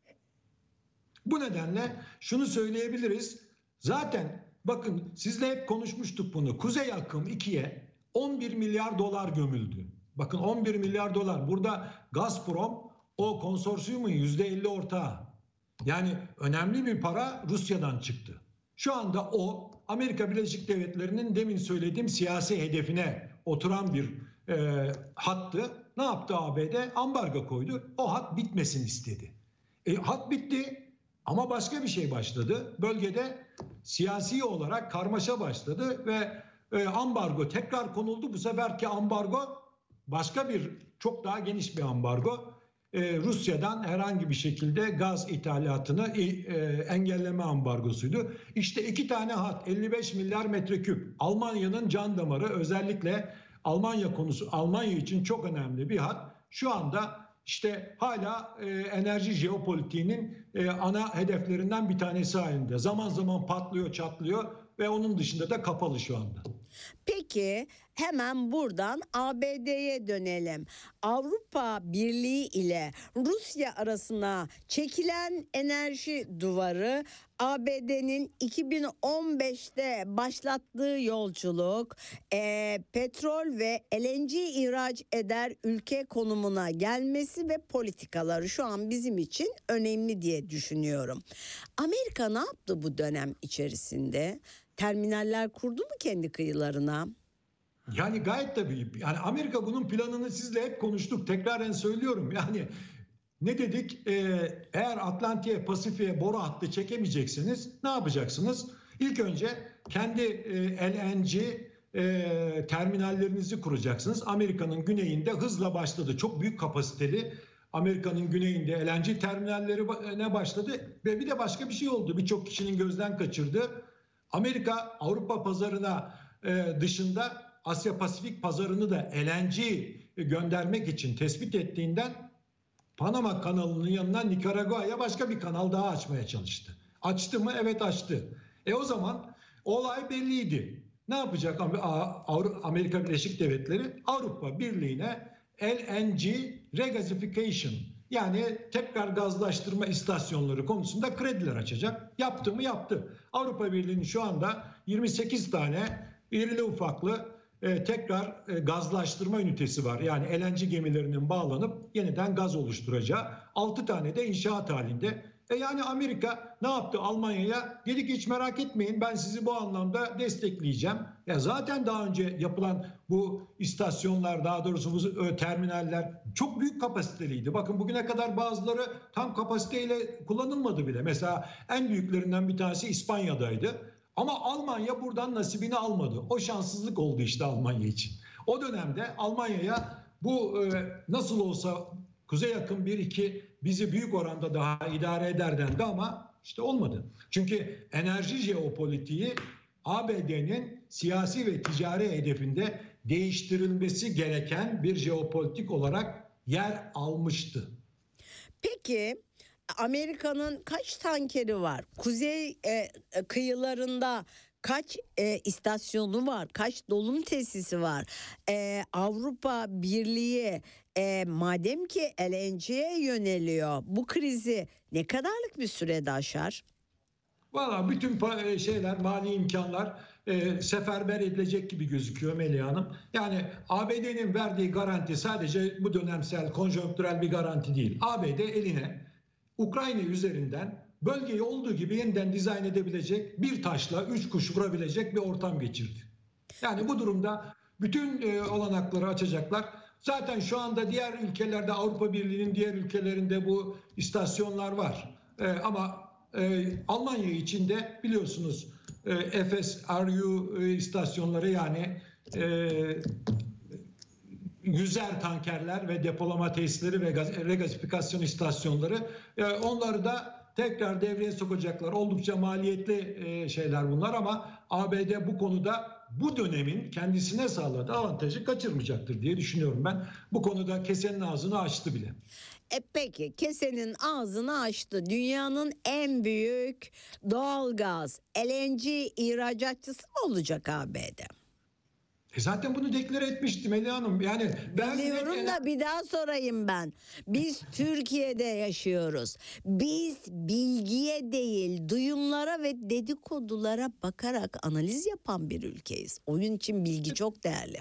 Bu nedenle şunu söyleyebiliriz. Zaten bakın sizle hep konuşmuştuk bunu. Kuzey Akım ikiye on bir milyar dolar gömüldü. Bakın on bir milyar dolar. Burada Gazprom o konsorsiyumun yüzde elli ortağı. Yani önemli bir para Rusya'dan çıktı. Şu anda o Amerika Birleşik Devletleri'nin demin söylediğim siyasi hedefine oturan bir e, hattı. Ne yaptı A B D? Ambargo koydu. O hat bitmesin istedi. E, hat bitti. Ama başka bir şey başladı. Bölgede siyasi olarak karmaşa başladı ve e, ambargo tekrar konuldu. Bu seferki ambargo başka bir çok daha geniş bir ambargo. E, Rusya'dan herhangi bir şekilde gaz ithalatını e, engelleme ambargosuydu. İşte iki tane hat elli beş milyar metreküp Almanya'nın can damarı, özellikle Almanya konusu Almanya için çok önemli bir hat. Şu anda İşte hala e, enerji jeopolitiğinin e, ana hedeflerinden bir tanesi halinde. Zaman zaman patlıyor, çatlıyor ve onun dışında da kapalı şu anda. Peki hemen buradan A B D'ye dönelim. Avrupa Birliği ile Rusya arasına çekilen enerji duvarı A B D'nin iki bin on beşte başlattığı yolculuk e, petrol ve L N G ihraç eder ülke konumuna gelmesi ve politikaları şu an bizim için önemli diye düşünüyorum. Amerika ne yaptı bu dönem içerisinde? Terminaller kurdu mu kendi kıyılarına? Yani gayet tabii. Yani Amerika bunun planını sizle hep konuştuk. Tekraren söylüyorum. Yani ne dedik? Ee, eğer Atlantik'e, Pasifik'e boru hattı çekemeyeceksiniz, ne yapacaksınız? İlk önce kendi e, L N G e, terminallerinizi kuracaksınız. Amerika'nın güneyinde hızla başladı. Çok büyük kapasiteli Amerika'nın güneyinde L N G terminallerine başladı ve bir de başka bir şey oldu. Birçok kişinin gözden kaçırdığı. Amerika Avrupa pazarına e, dışında Asya Pasifik pazarını da L N G göndermek için tespit ettiğinden Panama kanalının yanına Nikaragua'ya başka bir kanal daha açmaya çalıştı. Açtı mı? Evet açtı. E o zaman olay belliydi. Ne yapacak Amerika Birleşik Devletleri? Avrupa Birliği'ne L N G regasification yani tekrar gazlaştırma istasyonları konusunda krediler açacak. Yaptı mı? Yaptı. Avrupa Birliği'nin şu anda yirmi sekiz tane irili ufaklı e, tekrar e, gazlaştırma ünitesi var. Yani L N G gemilerinin bağlanıp yeniden gaz oluşturacağı altı tane de inşaat halinde. E yani Amerika ne yaptı Almanya'ya? Dedi ki hiç merak etmeyin, ben sizi bu anlamda destekleyeceğim. Ya zaten daha önce yapılan bu istasyonlar, daha doğrusu bu terminaller çok büyük kapasiteliydi. Bakın bugüne kadar bazıları tam kapasiteyle kullanılmadı bile. Mesela en büyüklerinden bir tanesi İspanya'daydı. Ama Almanya buradan nasibini almadı. O şanssızlık oldu işte Almanya için. O dönemde Almanya'ya bu e, nasıl olsa Kuzey Akım bir iki bizi büyük oranda daha idare eder dendi ama işte olmadı. Çünkü enerji jeopolitiği A B D'nin siyasi ve ticari hedefinde değiştirilmesi gereken bir jeopolitik olarak yer almıştı. Peki Amerika'nın kaç tankeri var? Kuzey e, kıyılarında kaç e, istasyonu var? Kaç dolum tesisi var? E, Avrupa Birliği e, madem ki L N G'ye yöneliyor, bu krizi ne kadarlık bir sürede aşar? Valla bütün şeyler, mali imkanlar e, seferber edilecek gibi gözüküyor Melih Hanım. Yani A B D'nin verdiği garanti sadece bu dönemsel, konjonktürel bir garanti değil. A B D eline Ukrayna üzerinden bölgeyi olduğu gibi yeniden dizayn edebilecek, bir taşla üç kuş vurabilecek bir ortam geçirdi. Yani bu durumda bütün e, olanakları açacaklar. Zaten şu anda diğer ülkelerde, Avrupa Birliği'nin diğer ülkelerinde bu istasyonlar var. E, ama e, Almanya için de biliyorsunuz e, F S R U e, istasyonları yani e, yüzer tankerler ve depolama tesisleri ve gaz, regasifikasyon istasyonları e, onları da tekrar devreye sokacaklar. Oldukça maliyetli e, şeyler bunlar ama A B D bu konuda bu dönemin kendisine sağladığı avantajı kaçırmayacaktır diye düşünüyorum ben. Bu konuda kesenin ağzını açtı bile. E peki kesenin ağzını açtı. Dünyanın en büyük doğalgaz L N G ihracatçısı mı olacak A B D? E zaten bunu deklare etmiştim Melih Hanım. Yani ben biliyorum de... da bir daha sorayım ben. Biz Türkiye'de yaşıyoruz. Biz bilgiye değil, duyumlara ve dedikodulara bakarak analiz yapan bir ülkeyiz. Onun için bilgi çok değerli.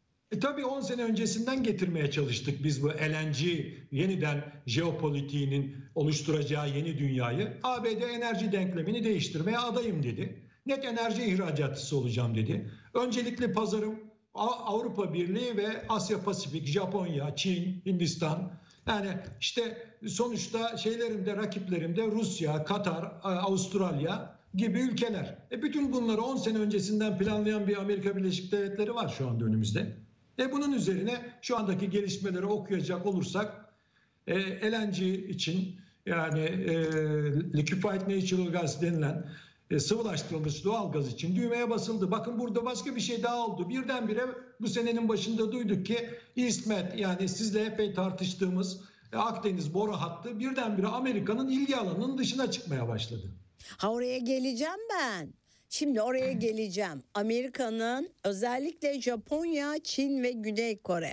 E tabii on sene öncesinden getirmeye çalıştık biz bu L N G yeniden jeopolitiğinin oluşturacağı yeni dünyayı. A B D enerji denklemini değiştirmeye adayım dedi. Net enerji ihracatçısı olacağım dedi. Öncelikli pazarım Avrupa Birliği ve Asya Pasifik, Japonya, Çin, Hindistan. Yani işte sonuçta şeylerimde, rakiplerimde Rusya, Katar, Avustralya gibi ülkeler. E bütün bunları on sene öncesinden planlayan bir Amerika Birleşik Devletleri var şu anda önümüzde. E bunun üzerine şu andaki gelişmeleri okuyacak olursak e, L N G için yani e, liquefied natural gas denilen E, sıvılaştırılmış doğal gaz için düğmeye basıldı. Bakın burada başka bir şey daha oldu. Birdenbire bu senenin başında duyduk ki İSMET yani sizle epey tartıştığımız e, Akdeniz boru hattı birdenbire Amerika'nın ilgi alanının dışına çıkmaya başladı. Ha oraya geleceğim ben. Şimdi oraya geleceğim. Amerika'nın özellikle Japonya, Çin ve Güney Kore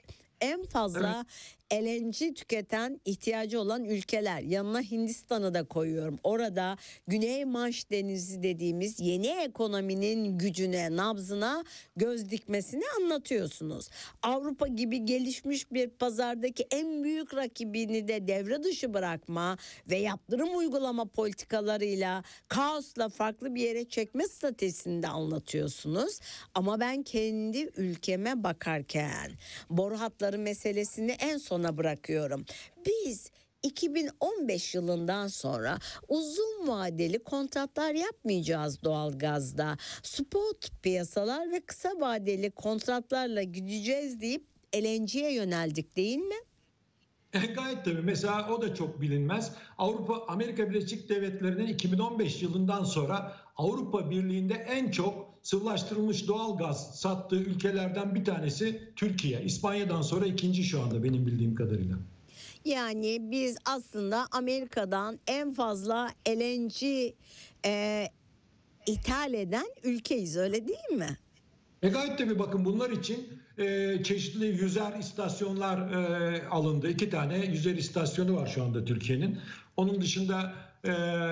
en fazla evet. L N G tüketen ihtiyacı olan ülkeler. Yanına Hindistan'ı da koyuyorum. Orada Güney Manş Denizi dediğimiz yeni ekonominin gücüne, nabzına göz dikmesini anlatıyorsunuz. Avrupa gibi gelişmiş bir pazardaki en büyük rakibini de devre dışı bırakma ve yaptırım uygulama politikalarıyla kaosla farklı bir yere çekme stratejisini de anlatıyorsunuz. Ama ben kendi ülkeme bakarken boru hatları meselesini en sona bırakıyorum. Biz iki bin on beş yılından sonra uzun vadeli kontratlar yapmayacağız doğalgazda. Spot piyasalar ve kısa vadeli kontratlarla gideceğiz deyip L N G'ye yöneldik değil mi? E, gayet tabii. Mesela o da çok bilinmez. Avrupa, Amerika Birleşik Devletleri'nin iki bin on beş yılından sonra Avrupa Birliği'nde en çok sıvılaştırılmış doğal gaz sattığı ülkelerden bir tanesi Türkiye. İspanya'dan sonra ikinci şu anda benim bildiğim kadarıyla. Yani biz aslında Amerika'dan en fazla L N G e, ithal eden ülkeyiz, öyle değil mi? E gayet tabii, bakın bunlar için e, çeşitli yüzer istasyonlar e, alındı. İki tane yüzer istasyonu var şu anda Türkiye'nin. Onun dışında e,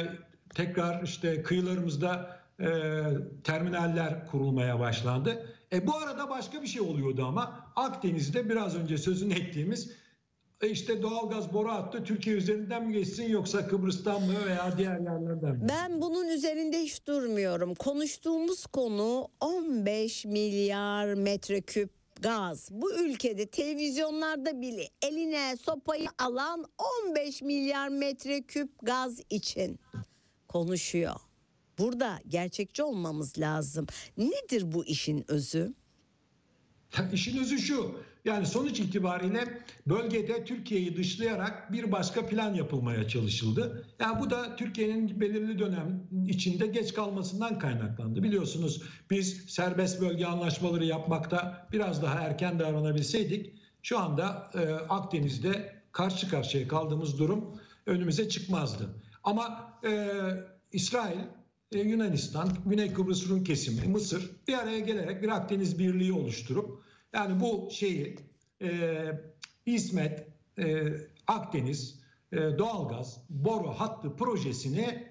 tekrar işte kıyılarımızda e, terminaller kurulmaya başlandı. E, bu arada başka bir şey oluyordu ama Akdeniz'de biraz önce sözünü ettiğimiz e, işte doğalgaz boru hattı Türkiye üzerinden mi geçsin yoksa Kıbrıs'tan mı veya diğer yerlerden mi? Ben bunun üzerinde hiç durmuyorum. Konuştuğumuz konu on beş milyar metreküp gaz. Bu ülkede televizyonlarda bile eline sopayı alan on beş milyar metreküp gaz için konuşuyor. Burada gerçekçi olmamız lazım. Nedir bu işin özü? İşin özü şu, yani sonuç itibariyle bölgede Türkiye'yi dışlayarak bir başka plan yapılmaya çalışıldı. Yani bu da Türkiye'nin belirli dönem içinde geç kalmasından kaynaklandı. Biliyorsunuz biz serbest bölge anlaşmaları yapmakta biraz daha erken davranabilseydik şu anda e, Akdeniz'de karşı karşıya kaldığımız durum önümüze çıkmazdı. Ama e, İsrail, e, Yunanistan, Güney Kıbrıs Rum kesimi, Mısır bir araya gelerek bir Akdeniz Birliği oluşturup yani bu şeyi e, İsmet, e, Akdeniz, e, doğalgaz, boru hattı projesini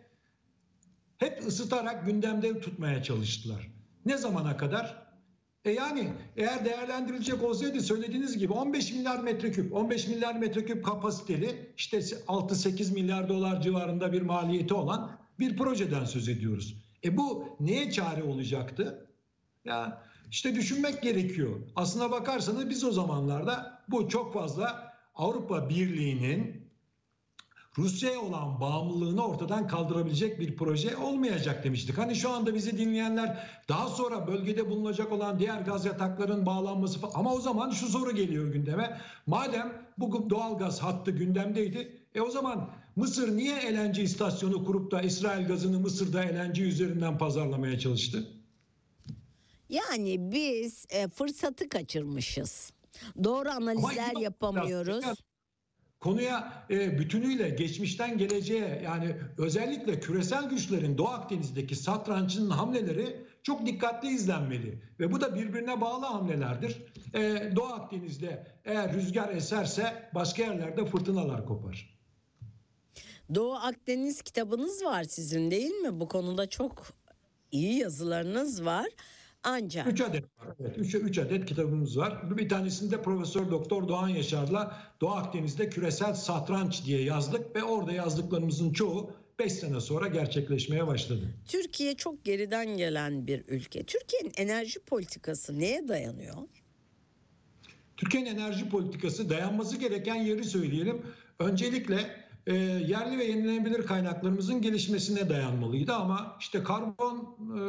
hep ısıtarak gündemde tutmaya çalıştılar. Ne zamana kadar? E yani eğer değerlendirilecek olsaydı söylediğiniz gibi on beş milyar metreküp, on beş milyar metreküp kapasiteli işte altı sekiz milyar dolar civarında bir maliyeti olan bir projeden söz ediyoruz. E bu neye çare olacaktı? Ya işte düşünmek gerekiyor. Aslına bakarsanız biz o zamanlarda bu çok fazla Avrupa Birliği'nin Rusya'ya olan bağımlılığını ortadan kaldırabilecek bir proje olmayacak demiştik. Hani şu anda bizi dinleyenler daha sonra bölgede bulunacak olan diğer gaz yataklarının bağlanması falan. Ama o zaman şu soru geliyor gündeme. Madem bu doğal gaz hattı gündemdeydi, e o zaman Mısır niye L N G istasyonu kurup da İsrail gazını Mısır'da L N G üzerinden pazarlamaya çalıştı? Yani biz e, fırsatı kaçırmışız. Doğru analizler Ama yapamıyoruz. Konuya e, bütünüyle geçmişten geleceğe, yani özellikle küresel güçlerin Doğu Akdeniz'deki satrançının hamleleri çok dikkatli izlenmeli. Ve bu da birbirine bağlı hamlelerdir. E, Doğu Akdeniz'de eğer rüzgar eserse başka yerlerde fırtınalar kopar. Doğu Akdeniz kitabınız var sizin, değil mi? Bu konuda çok iyi yazılarınız var. Ancak Üç adet var. Evet, üç, üç adet kitabımız var. Bir tanesinde Profesör Doktor Doğan Yaşar'la Doğu Akdeniz'de küresel satranç diye yazdık ve orada yazdıklarımızın çoğu beş sene sonra gerçekleşmeye başladı. Türkiye çok geriden gelen bir ülke. Türkiye'nin enerji politikası neye dayanıyor? Türkiye'nin enerji politikası dayanması gereken yeri söyleyelim. Öncelikle e, yerli ve yenilenebilir kaynaklarımızın gelişmesine dayanmalıydı ama işte karbon e,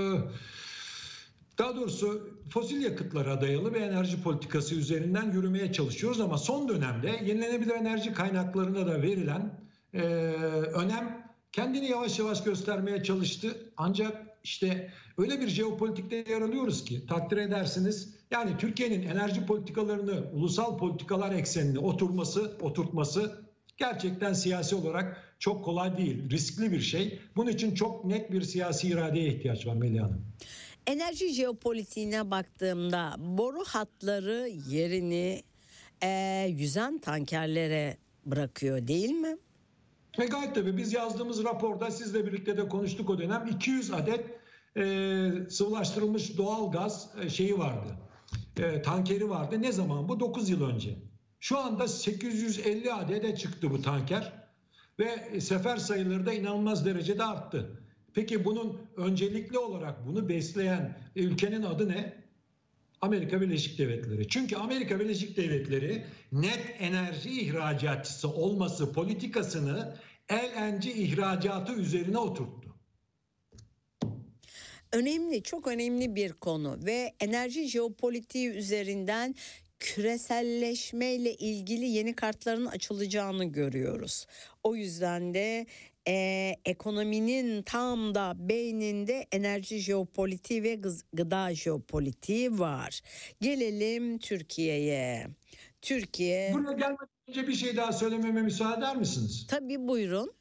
daha doğrusu fosil yakıtlara dayalı bir enerji politikası üzerinden yürümeye çalışıyoruz ama son dönemde yenilenebilir enerji kaynaklarına da verilen e, önem kendini yavaş yavaş göstermeye çalıştı. Ancak işte öyle bir jeopolitikte yer alıyoruz ki takdir edersiniz. Yani Türkiye'nin enerji politikalarını ulusal politikalar eksenine oturması, oturtması gerçekten siyasi olarak çok kolay değil. Riskli bir şey. Bunun için çok net bir siyasi iradeye ihtiyaç var Melih Hanım. Enerji jeopolitiğine baktığımda boru hatları yerini e, yüzen tankerlere bırakıyor, değil mi? Ve gayet tabii biz yazdığımız raporda sizle birlikte de konuştuk o dönem. iki yüz adet e, sıvılaştırılmış doğal gaz e, şeyi vardı. E, tankeri vardı. Ne zaman bu? dokuz yıl önce. Şu anda sekiz yüz elli adede çıktı bu tanker. Ve sefer sayıları da inanılmaz derecede arttı. Peki bunun öncelikli olarak bunu besleyen ülkenin adı ne? Amerika Birleşik Devletleri. Çünkü Amerika Birleşik Devletleri net enerji ihracatçısı olması politikasını L N G ihracatı üzerine oturttu. Önemli, çok önemli bir konu ve enerji jeopolitiği üzerinden küreselleşmeyle ilgili yeni kartların açılacağını görüyoruz. O yüzden de e, ekonominin tam da beyninde enerji jeopolitiği ve gız- gıda jeopolitiği var. Gelelim Türkiye'ye. Türkiye... Buraya gelmeden önce bir şey daha söylememe müsaade eder misiniz? Tabii, buyurun.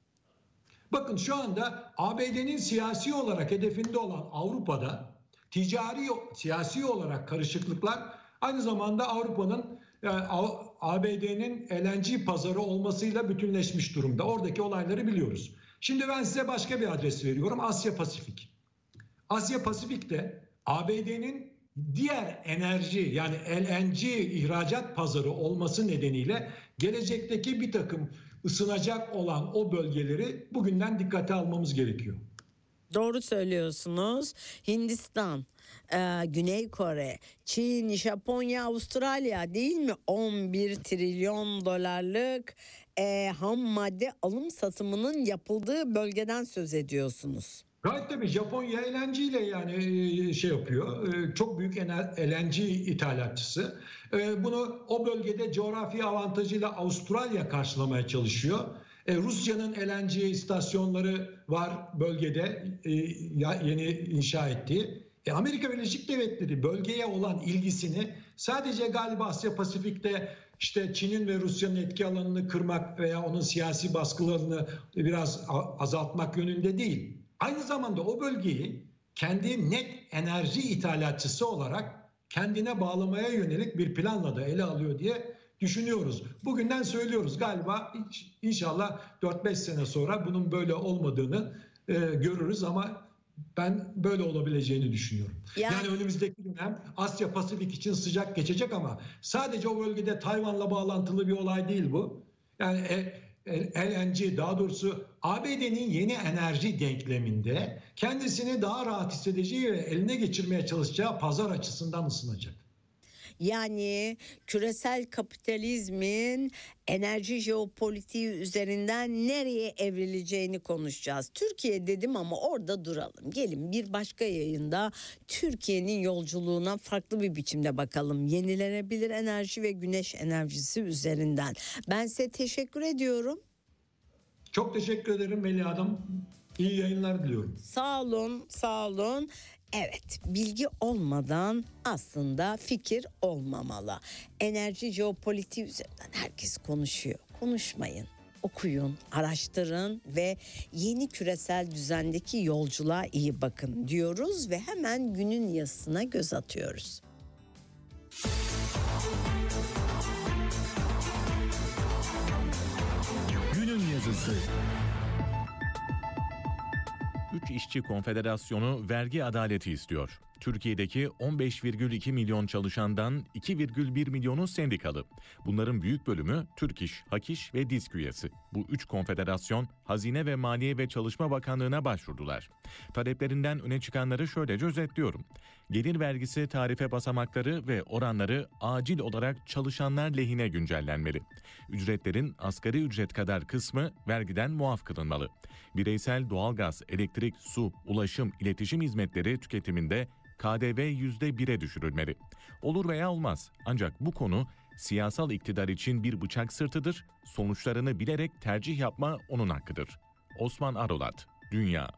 Bakın şu anda A B D'nin siyasi olarak hedefinde olan Avrupa'da ticari siyasi olarak karışıklıklar aynı zamanda Avrupa'nın yani A B D'nin L N G pazarı olmasıyla bütünleşmiş durumda. Oradaki olayları biliyoruz. Şimdi ben size başka bir adres veriyorum. Asya Pasifik. Asya Pasifik'te A B D'nin diğer enerji yani L N G ihracat pazarı olması nedeniyle gelecekteki bir takım ısınacak olan o bölgeleri bugünden dikkate almamız gerekiyor. Doğru söylüyorsunuz. Hindistan, e, Güney Kore, Çin, Japonya, Avustralya değil mi? on bir trilyon dolarlık e, ham madde alım satımının yapıldığı bölgeden söz ediyorsunuz. Gayet tabii Japonya L N G ile yani şey yapıyor. Çok büyük L N G ithalatçısı. Bunu o bölgede coğrafi avantajıyla Avustralya karşılamaya çalışıyor. Rusya'nın L N G istasyonları var bölgede yeni inşa ettiği. Amerika Birleşik Devletleri bölgeye olan ilgisini sadece galiba Asya Pasifik'te işte Çin'in ve Rusya'nın etki alanını kırmak veya onun siyasi baskılarını biraz azaltmak yönünde değil. Aynı zamanda o bölgeyi kendi net enerji ithalatçısı olarak kendine bağlamaya yönelik bir planla da ele alıyor diye düşünüyoruz. Bugünden söylüyoruz galiba inşallah dört beş sene sonra bunun böyle olmadığını e, görürüz ama ben böyle olabileceğini düşünüyorum. Yani, yani önümüzdeki dönem Asya Pasifik için sıcak geçecek ama sadece o bölgede Tayvan'la bağlantılı bir olay değil bu. Yani e, L N G daha doğrusu A B D'nin yeni enerji denkleminde kendisini daha rahat hissedeceği ve eline geçirmeye çalışacağı pazar açısından ısınacak. Yani küresel kapitalizmin enerji jeopolitiği üzerinden nereye evrileceğini konuşacağız. Türkiye dedim ama orada duralım. Gelin bir başka yayında Türkiye'nin yolculuğuna farklı bir biçimde bakalım. Yenilenebilir enerji ve güneş enerjisi üzerinden. Ben size teşekkür ediyorum. Çok teşekkür ederim Melih Hanım. İyi yayınlar diliyorum. Sağ olun, sağ olun. Evet, bilgi olmadan aslında fikir olmamalı. Enerji jeopolitiği üzerinden herkes konuşuyor. Konuşmayın, okuyun, araştırın ve yeni küresel düzendeki yolculuğa iyi bakın diyoruz ve hemen günün yazısına göz atıyoruz. Günün yazısı. Üç İşçi Konfederasyonu vergi adaleti istiyor. Türkiye'deki on beş virgül iki milyon çalışandan iki virgül bir milyonu sendikalı. Bunların büyük bölümü Türk İş, Hak İş ve DİSK üyesi. Bu üç konfederasyon Hazine ve Maliye ve Çalışma Bakanlığı'na başvurdular. Taleplerinden öne çıkanları şöylece özetliyorum. Gelir vergisi tarife basamakları ve oranları acil olarak çalışanlar lehine güncellenmeli. Ücretlerin asgari ücret kadar kısmı vergiden muaf kılınmalı. Bireysel doğalgaz, elektrik, su, ulaşım, iletişim hizmetleri tüketiminde K D V yüzde bire düşürülmeli. Olur veya olmaz. Ancak bu konu siyasal iktidar için bir bıçak sırtıdır. Sonuçlarını bilerek tercih yapma onun hakkıdır. Osman Arolat, Dünya.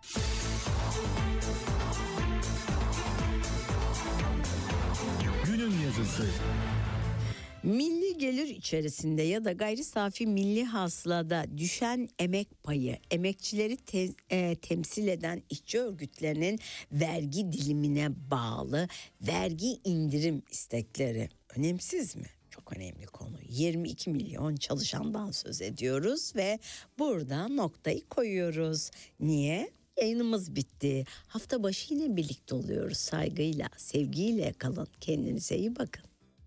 Günün yazısı. Milli gelir içerisinde ya da gayri safi milli hasılada düşen emek payı, emekçileri te, e, temsil eden işçi örgütlerinin vergi dilimine bağlı vergi indirim istekleri önemsiz mi? Çok önemli konu. yirmi iki milyon çalışandan söz ediyoruz ve burada noktayı koyuyoruz. Niye? Yayınımız bitti. Hafta başı yine birlikte oluyoruz. Saygıyla, sevgiyle kalın. Kendinize iyi bakın.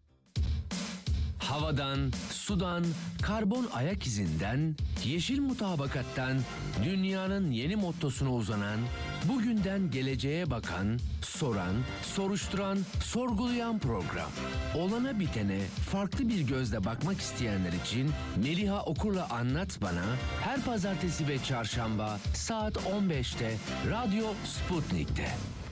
Havadan, sudan, karbon ayak izinden, yeşil mutabakattan dünyanın yeni mottosuna uzanan, bugünden geleceğe bakan, soran, soruşturan, sorgulayan program. Olana bitene farklı bir gözle bakmak isteyenler için Meliha Okur'la Anlat Bana her pazartesi ve çarşamba saat on beşte Radyo Sputnik'te.